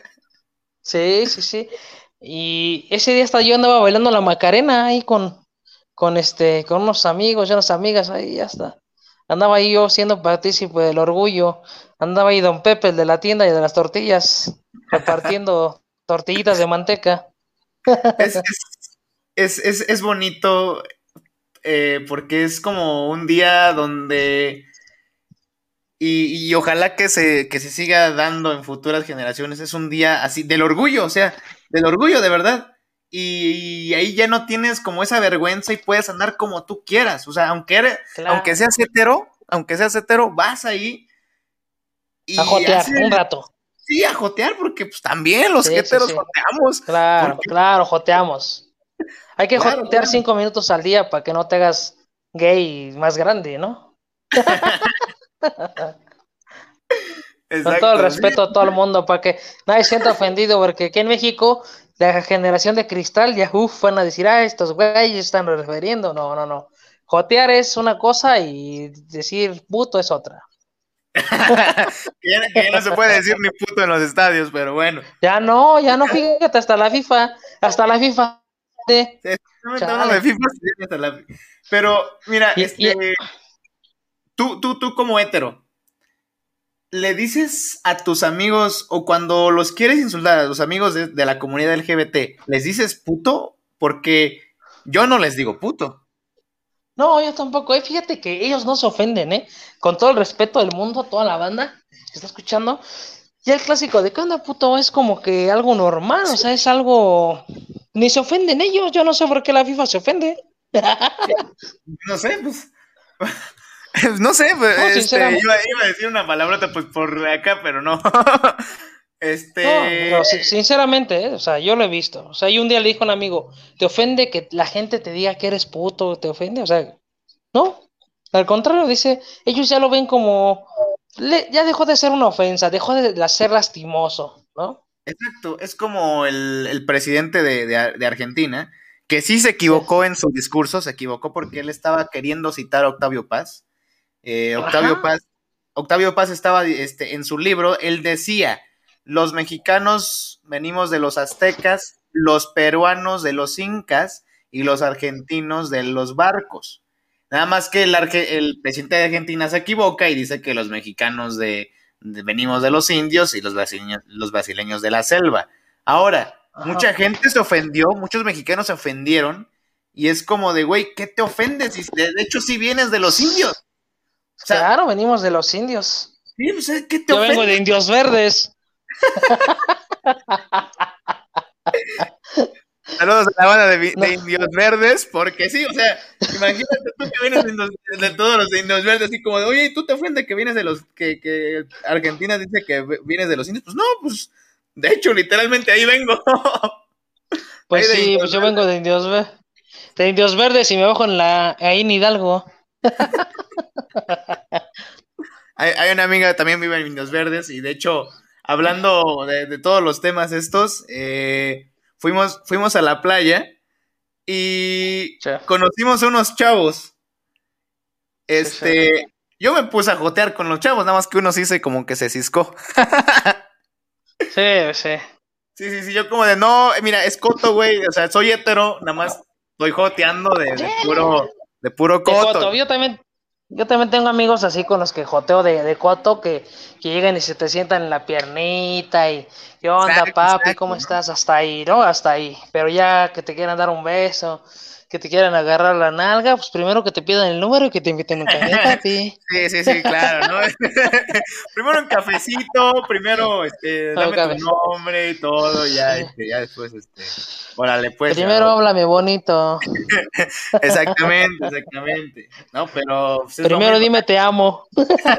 sí. Y ese día hasta yo andaba bailando la Macarena ahí con unos amigos y unas amigas ahí, ya está. Andaba ahí yo siendo partícipe del orgullo. Andaba ahí Don Pepe, el de la tienda y de las tortillas, repartiendo tortillitas de manteca. Es, es bonito porque es como un día donde, y ojalá que se siga dando en futuras generaciones, es un día así del orgullo, o sea, del orgullo de verdad. Y ahí ya no tienes como esa vergüenza y puedes andar como tú quieras. O sea, Claro, aunque seas hetero, vas ahí a y jotear haces, un rato. sí, a jotear, porque pues también los heteros Sí. joteamos. Claro, Porque, claro, joteamos. Hay que claro, jotear claro. 5 minutos al día para que no te hagas gay más grande, ¿no? Con todo el Exacto, sí. respeto a todo el mundo, para que nadie se sienta ofendido, porque aquí en México, la generación de cristal ya van a decir, estos güeyes están refiriendo. No. Jotear es una cosa y decir puto es otra. Que ya no se puede decir ni puto en los estadios, pero bueno. Ya no, fíjate, hasta la FIFA, Sí, exactamente, hablando de chale. FIFA, sí, hasta pero mira, Y tú como hetero, ¿le dices a tus amigos o cuando los quieres insultar a los amigos de la comunidad LGBT, les dices puto? Porque yo no les digo puto. no, yo tampoco. Fíjate que ellos no se ofenden, ¿eh? Con todo el respeto del mundo, toda la banda que está escuchando. Ya el clásico de ¿qué onda, puto? Es como que algo normal, o sea, es algo. Ni se ofenden ellos, yo no sé por qué la FIFA se ofende. Sí, no sé, pues. No sé, pues, No, sinceramente. iba a decir una palabrota pues por acá, pero no. No, Este, pero sinceramente, ¿eh? O sea, yo lo he visto. O sea, y un día le dijo a un amigo, ¿te ofende que la gente te diga que eres puto? ¿Te ofende? O sea, no. Al contrario, dice, ellos ya lo ven como. Ya dejó de ser una ofensa, dejó de ser lastimoso, ¿no? exacto, es como el presidente de Argentina, que sí se Sí. equivocó en su discurso, se equivocó porque él estaba queriendo citar a Octavio Paz. Octavio Ajá. Paz, Octavio Paz estaba en su libro, él decía, los mexicanos venimos de los aztecas, los peruanos de los incas y los argentinos de los barcos. Nada más que el presidente de Argentina se equivoca y dice que los mexicanos venimos de los indios y los brasileños de la selva. Ahora, Ajá. mucha gente se ofendió, muchos mexicanos se ofendieron y es como de, güey, ¿qué te ofendes? Y de hecho, sí vienes de los indios. O sea, Claro, venimos de los indios. sí, pues, ¿qué te Yo vengo de ofendes? indios verdes. Saludos a la banda No, de Indios Verdes, porque sí, o sea, imagínate tú que vienes de todos los Indios Verdes, así como de, oye, ¿y tú te ofendes que vienes de que Argentina dice que vienes de los indios? Pues no, pues, de hecho, literalmente ahí vengo. Ahí pues de sí, Indios pues yo Verdes. vengo de indios verdes y me bajo ahí en Hidalgo. Hay una amiga que también vive en Indios Verdes, y de hecho, hablando de todos los temas estos, fuimos a la playa y Sí, conocimos a unos chavos. sí. Yo me puse a jotear con los chavos, nada más que uno sí se como que se ciscó. Sí. Sí, yo como de, no, mira, es coto, güey, o sea, soy hetero, nada más estoy joteando Sí. de puro De coto. coto. Yo también tengo amigos así con los que joteo de coto que llegan y se te sientan en la piernita y ¿qué onda, Exacto, papi? exacto, ¿Cómo ¿no? estás? Hasta ahí, ¿no? Hasta ahí. Pero ya que te quieran dar un beso, que te quieran agarrar la nalga, pues primero que te pidan el número y que te inviten un café, papi. Sí, claro, ¿no? Primero un cafecito, primero, No, dame tu café. nombre y todo, ya, Sí. ya después, órale, pues, Primero chavo. háblame bonito. Exactamente, ¿no? Pero pues, es lo Primero mismo. dime te amo.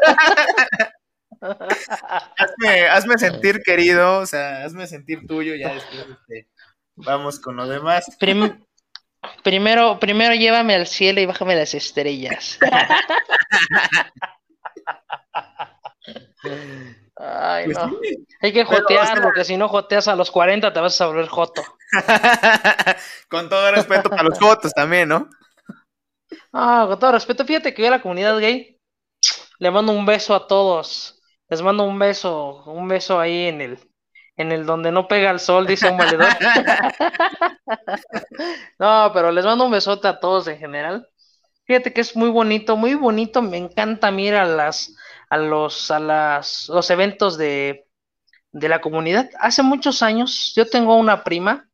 Hazme sentir querido, o sea, hazme sentir tuyo, ya después, vamos con lo demás. Prim- primero llévame al cielo y bájame las estrellas. Ay, Pues sí, no. Hay que pero, o jotear, sea, porque si no joteas a los 40 te vas a volver joto. con todo respeto para los jotos también, ¿no? Ah, con todo respeto, fíjate que yo a la comunidad gay Le mando un beso a todos. Les mando un beso ahí en el donde no pega el sol, dice un valedor. No, pero les mando un besote a todos en general. Fíjate que es muy bonito, me encanta mirar los eventos de la comunidad. Hace muchos años, yo tengo una prima,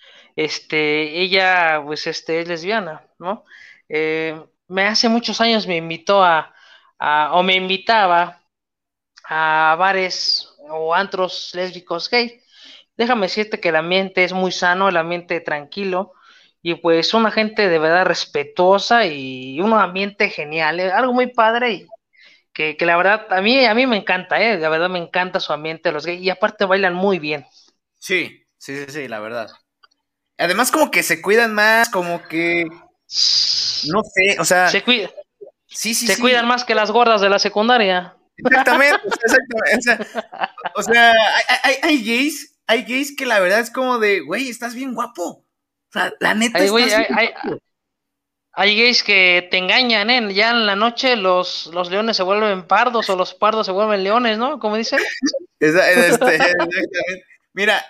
ella, pues, es lesbiana, ¿no? Me hace muchos años me invitó o me invitaba a bares o antros lésbicos gay. Déjame decirte que el ambiente es muy sano, el ambiente tranquilo y pues una gente de verdad respetuosa y un ambiente genial, algo muy padre y que la verdad a mí me encanta, la verdad me encanta su ambiente los gays y aparte bailan muy bien. Sí, sí, sí, sí, la verdad. Además, como que se cuidan más, como que, no sé, o sea, Se cuida, sí, sí, se cuidan sí, más que las gordas de la secundaria. exactamente, exactamente. O sea, hay gays que la verdad es como de, güey, estás bien guapo. O sea, la neta Hay, güey, estás hay, bien hay, guapo. hay gays que te engañan, ¿eh? Ya en la noche los leones se vuelven pardos o los pardos se vuelven leones, ¿no? Como dicen. Exactamente. Mira,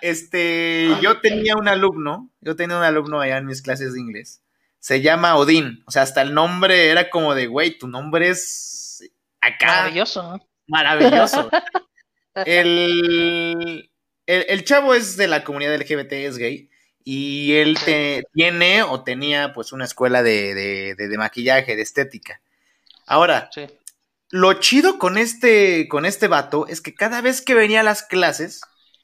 yo tenía un alumno allá en mis clases de inglés. Se llama Odín. O sea, hasta el nombre era como de, güey, tu nombre es acá Maravilloso, ¿no? maravilloso. El chavo es de la comunidad LGBT, es gay, y él Sí, tiene o tenía pues una escuela de maquillaje, de estética. Ahora, sí. lo chido con este vato es que cada vez que venía a las clases,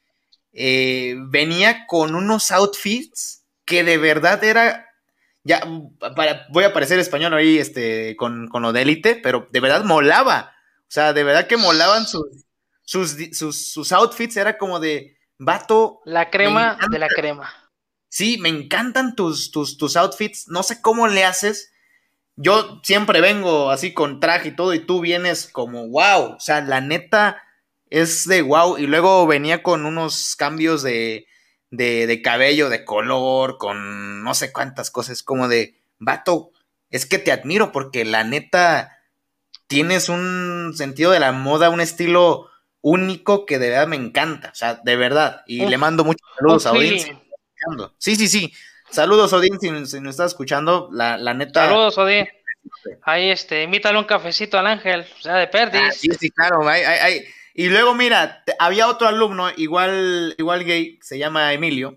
venía con unos outfits que de verdad era, ya, voy a parecer español ahí, con lo de élite, pero de verdad molaba. O sea, de verdad que molaban sus outfits, era como de, vato, La me crema de la encanta, crema. sí, me encantan tus outfits, no sé cómo le haces. Yo siempre vengo así con traje y todo, y tú vienes como wow, o sea, la neta es de wow. Y luego venía con unos cambios de cabello, de color, con no sé cuántas cosas, como de, vato, es que te admiro porque la neta tienes un sentido de la moda, un estilo único que de verdad me encanta, o sea, de verdad. Y Un, le mando muchos un saludos a Odín. Si feeling. está escuchando. Sí, sí, sí. Saludos, Odín, si nos está escuchando. La neta. Saludos, Odín. Ahí, invítale un cafecito al ángel, o sea, de Ah, sí, perdis. sí, claro. Y luego, mira, había otro alumno, igual gay, se llama Emilio.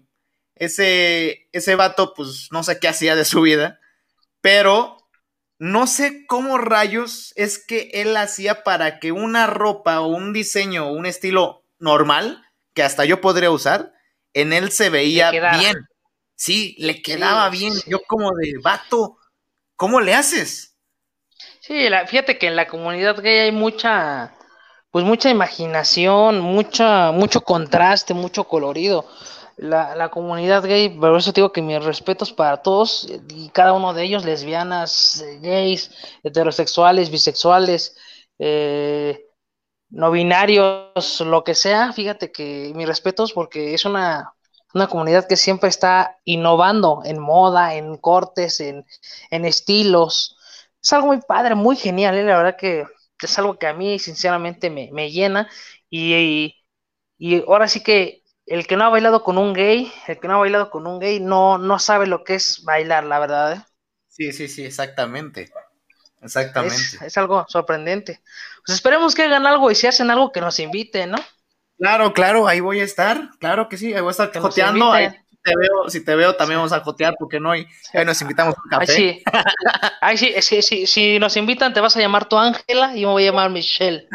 Ese vato, pues no sé qué hacía de su vida, pero no sé cómo rayos es que él hacía para que una ropa o un diseño o un estilo normal, que hasta yo podría usar, en él se Le veía quedara. bien. Sí, le quedaba Sí, sí, bien. sí. Yo como de vato, ¿cómo le haces? Sí, fíjate que en la comunidad gay hay pues mucha imaginación, mucho contraste, mucho colorido. La comunidad gay, por eso te digo que mis respetos para todos y cada uno de ellos, lesbianas, gays, heterosexuales, bisexuales, eh, no binarios, lo que sea, fíjate que mis respetos porque es una comunidad que siempre está innovando en moda, en cortes, en estilos. Es algo muy padre, muy genial, la verdad que es algo que a mí sinceramente me llena y, y ahora sí que el que no ha bailado con un gay, el que no ha bailado con un gay no sabe lo que es bailar, la verdad, ¿eh? Sí, sí, sí, exactamente. Exactamente. Es algo sorprendente. Pues esperemos que hagan algo y si hacen algo que nos inviten, ¿no? Claro, claro, ahí voy a estar. Claro que sí, ahí voy a estar Que nos joteando. Ahí inviten. si te veo, Sí, también vamos a jotear, porque no? Y sí. ahí nos invitamos a un Ay, café. sí. Ay, sí, sí, sí, si nos invitan, te vas a llamar tu Ángela y yo me voy a llamar Michelle.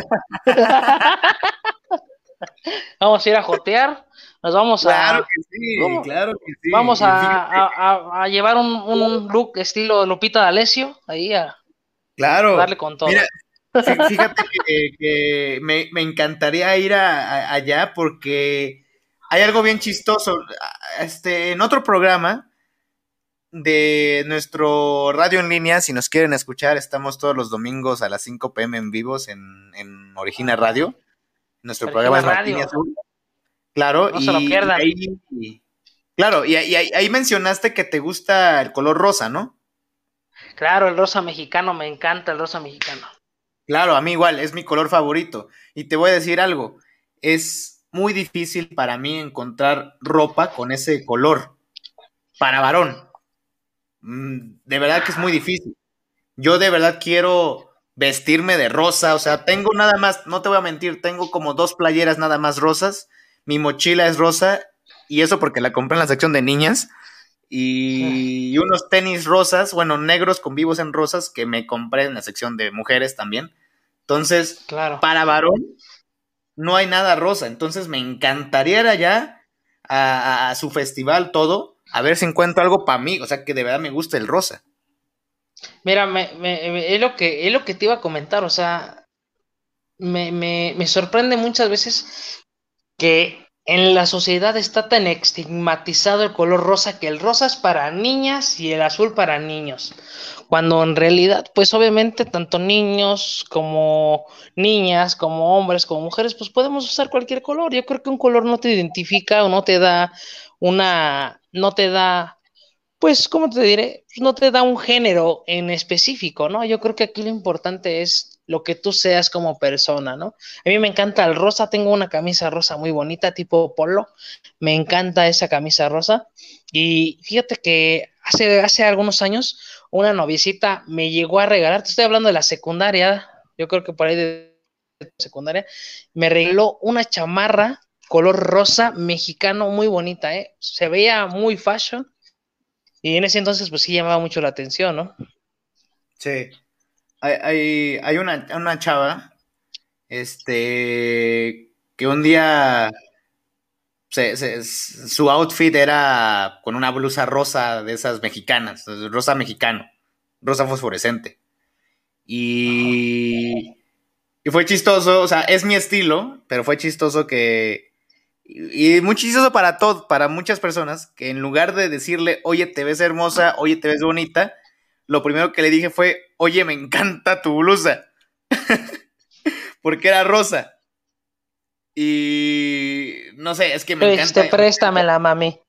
Vamos a ir a jotear, nos vamos Claro a, que sí, vamos, claro que sí. vamos Y fíjate, a llevar un look estilo Lupita D'Alessio, ahí a claro, darle con mira, todo. fíjate que me encantaría ir allá porque hay algo bien chistoso. En otro programa de nuestro radio en línea, si nos quieren escuchar, estamos todos los domingos a las 5 p.m. en vivos en Origina Ah, Radio. Nuestro programa Regina es Martini Radio, Azul. Claro, no se lo y pierdan. ahí, claro, y ahí mencionaste que te gusta el color rosa, ¿no? Claro, el rosa mexicano, me encanta el rosa mexicano. Claro, a mí igual, es mi color favorito. Y te voy a decir algo, es muy difícil para mí encontrar ropa con ese color para varón. De verdad que es muy difícil. Yo de verdad quiero vestirme de rosa, o sea, tengo nada más, no te voy a mentir, tengo como 2 playeras nada más rosas, mi mochila es rosa, y eso porque la compré en la sección de niñas, y unos tenis rosas, bueno, negros con vivos en rosas, que me compré en la sección de mujeres también. Entonces, Claro. para varón, no hay nada rosa, entonces me encantaría ir allá a su festival, todo, a ver si encuentro algo para mí, o sea, que de verdad me guste el rosa. Mira, es lo que te iba a comentar, o sea, me sorprende muchas veces que en la sociedad está tan estigmatizado el color rosa, que el rosa es para niñas y el azul para niños, cuando en realidad, pues obviamente tanto niños como niñas, como hombres, como mujeres, pues podemos usar cualquier color. Yo creo que un color no te identifica o no te da no te da, pues, ¿cómo te diré? No te da un género en específico, ¿no? Yo creo que aquí lo importante es lo que tú seas como persona, ¿no? A mí me encanta el rosa, tengo una camisa rosa muy bonita, tipo polo, me encanta esa camisa rosa. Y fíjate que hace algunos años una noviecita me llegó a regalar, te estoy hablando de la secundaria, yo creo que por ahí de secundaria, me regaló una chamarra color rosa mexicano muy bonita, ¿eh? Se veía muy fashion y en ese entonces, pues sí llamaba mucho la atención, ¿no? Sí, hay una chava, que un día su outfit era con una blusa rosa de esas mexicanas, rosa mexicano, rosa fosforescente. Ajá. Y fue chistoso, o sea, es mi estilo, pero fue chistoso que... Y muy chistoso para muchas personas, que en lugar de decirle, oye, te ves hermosa, oye, te ves bonita, lo primero que le dije fue, oye, me encanta tu blusa, porque era rosa. Y no sé, es que me Le encanta. dijiste, préstamela, mami.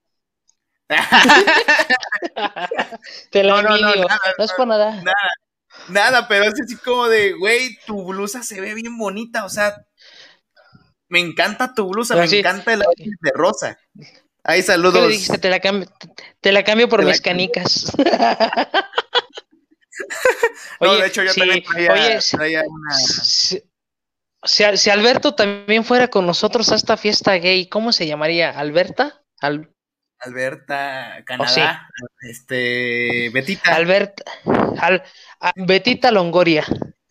Te la No, no, no, envidio. nada, No es por nada. nada, nada, pero es así como de, güey, tu blusa se ve bien bonita, o sea, me encanta tu blusa, me Pero sí, encanta el outfit de rosa. Ay, ¿qué le dijiste? saludos. Te la cambio por Te la- mis canicas. No, de Oye, hecho yo también sí, oye, traía una si, si Alberto también fuera con nosotros a esta fiesta gay, ¿cómo se llamaría? ¿Alberta? Alberta, ¿O sí? Canadá, Betita. Albert, Betita Longoria.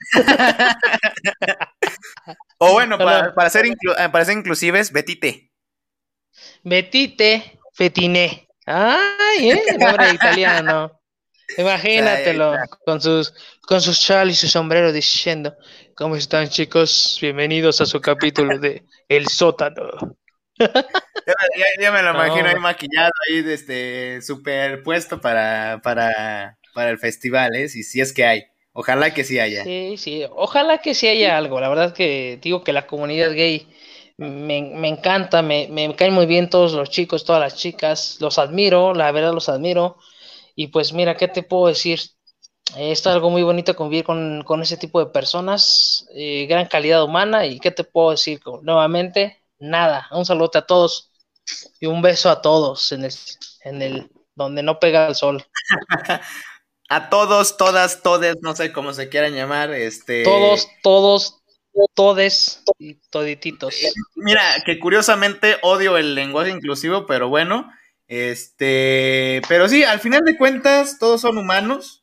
O bueno, No, no, para ser inclusives, Betite. Betite Fetiné. Ay, nombre italiano. O sea, ahí Imagínatelo, está. con sus chal y su sombrero diciendo, ¿cómo están, chicos? Bienvenidos a su capítulo de El sótano. Ya me lo imagino ahí No, maquillado, ahí superpuesto para el festival, ¿eh? Si es que hay. Ojalá que sí haya. sí, sí, ojalá que sí haya algo. La verdad que digo que la comunidad gay me encanta, me caen muy bien todos los chicos, todas las chicas, los admiro, la verdad los admiro. Y pues mira, ¿qué te puedo decir? Es algo muy bonito convivir con ese tipo de personas, gran calidad humana. ¿Y qué te puedo decir? Nuevamente, nada. Un saludo a todos y un beso a todos en el donde no pega el sol. A todos, todas, todes, no sé cómo se quieran llamar, Todos, todes y todititos. mira, que curiosamente odio el lenguaje inclusivo, pero bueno, pero sí, al final de cuentas, todos son humanos.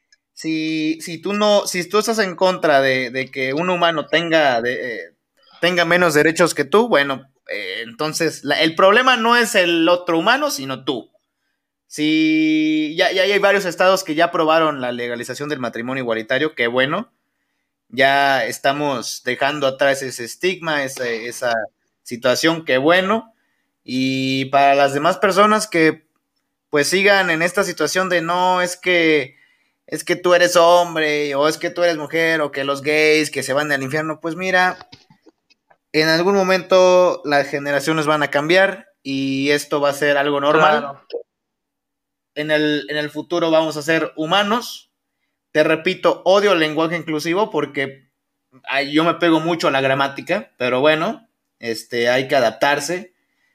Si tú estás en contra de que un humano tenga menos derechos que tú, bueno, entonces el problema no es el otro humano, sino tú. Si ya hay varios estados que ya aprobaron la legalización del matrimonio igualitario, qué bueno, ya estamos dejando atrás ese estigma, esa situación, qué bueno. Y para las demás personas que pues sigan en esta situación de no, es que tú eres hombre, o es que tú eres mujer, o que los gays que se van al infierno, pues mira, en algún momento las generaciones van a cambiar y esto va a ser algo normal. Claro. En el futuro vamos a ser humanos. Te repito, odio el lenguaje inclusivo porque yo me pego mucho a la gramática, pero bueno, hay que adaptarse.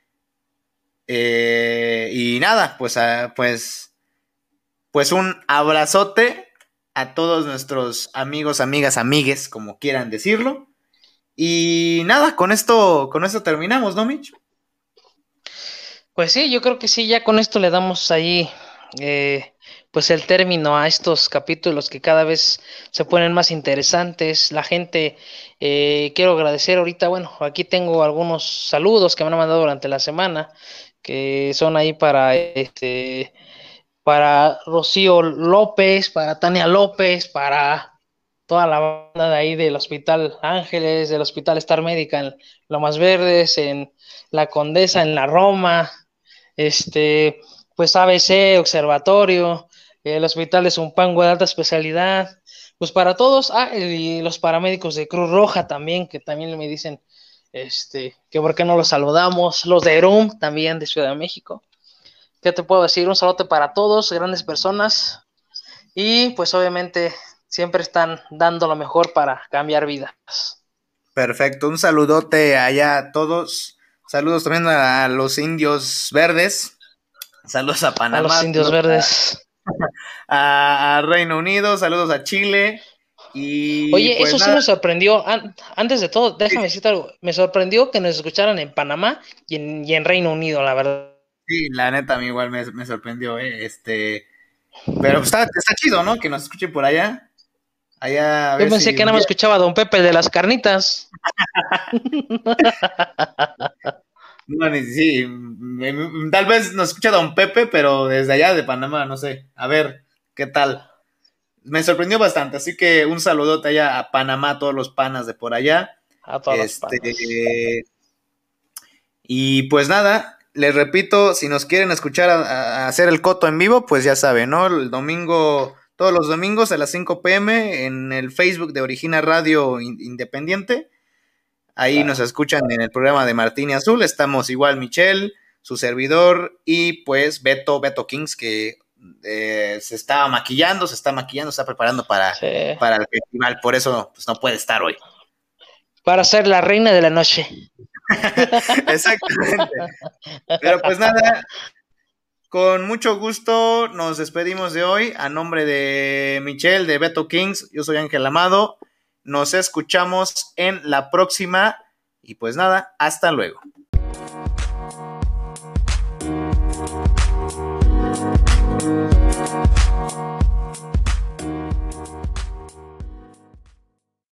Y nada, pues un abrazote a todos nuestros amigos, amigas, amigues, como quieran decirlo. Y nada, con esto terminamos, ¿no, Mitch? Pues sí, yo creo que sí, ya con esto le damos ahí pues el término a estos capítulos que cada vez se ponen más interesantes. La gente, quiero agradecer ahorita, bueno, aquí tengo algunos saludos que me han mandado durante la semana, que son ahí para Rocío López, para Tania López, para toda la banda de ahí del Hospital Ángeles, del Hospital Star Médica en Lomas Verdes, en La Condesa, en la Roma, pues ABC, Observatorio, el Hospital de Zumpango de alta especialidad, pues para todos, y los paramédicos de Cruz Roja también, que también me dicen, que por qué no los saludamos, los de ERUM también de Ciudad de México. ¿Qué te puedo decir? Un saludo para todos, grandes personas, y pues obviamente siempre están dando lo mejor para cambiar vidas. Perfecto, un saludote allá a todos. Saludos también a los indios verdes. Saludos a Panamá. A los indios verdes. A Reino Unido, saludos a Chile. Y oye, pues eso nada. Sí me sorprendió. Antes de todo, déjame decirte algo. Me sorprendió que nos escucharan en Panamá y en Reino Unido, la verdad. Sí, la neta, a mí igual me sorprendió, Pero pues está chido, ¿no? Que nos escuchen por allá. Allá, a Yo ver pensé si que un nada más día... escuchaba a Don Pepe de las carnitas. No, sí, tal vez nos escucha Don Pepe, pero desde allá de Panamá, no sé. A ver, ¿qué tal? Me sorprendió bastante, así que un saludote allá a Panamá, a todos los panas de por allá. A todas las panas. Y pues nada, les repito, si nos quieren escuchar a hacer el coto en vivo, pues ya saben, ¿no? El domingo, todos los domingos a las 5 p.m. en el Facebook de Origina Radio Independiente. Ahí nos escuchan en el programa de Martín y Azul. Estamos igual Michelle, su servidor, y pues Beto Kings, que se está maquillando, se está preparando para el festival. Por eso pues, no puede estar hoy. Para ser la reina de la noche. Exactamente. Pero pues nada, con mucho gusto nos despedimos de hoy. A nombre de Michelle, de Beto Kings, yo soy Ángel Amado. Nos escuchamos en la próxima. Y pues nada, hasta luego.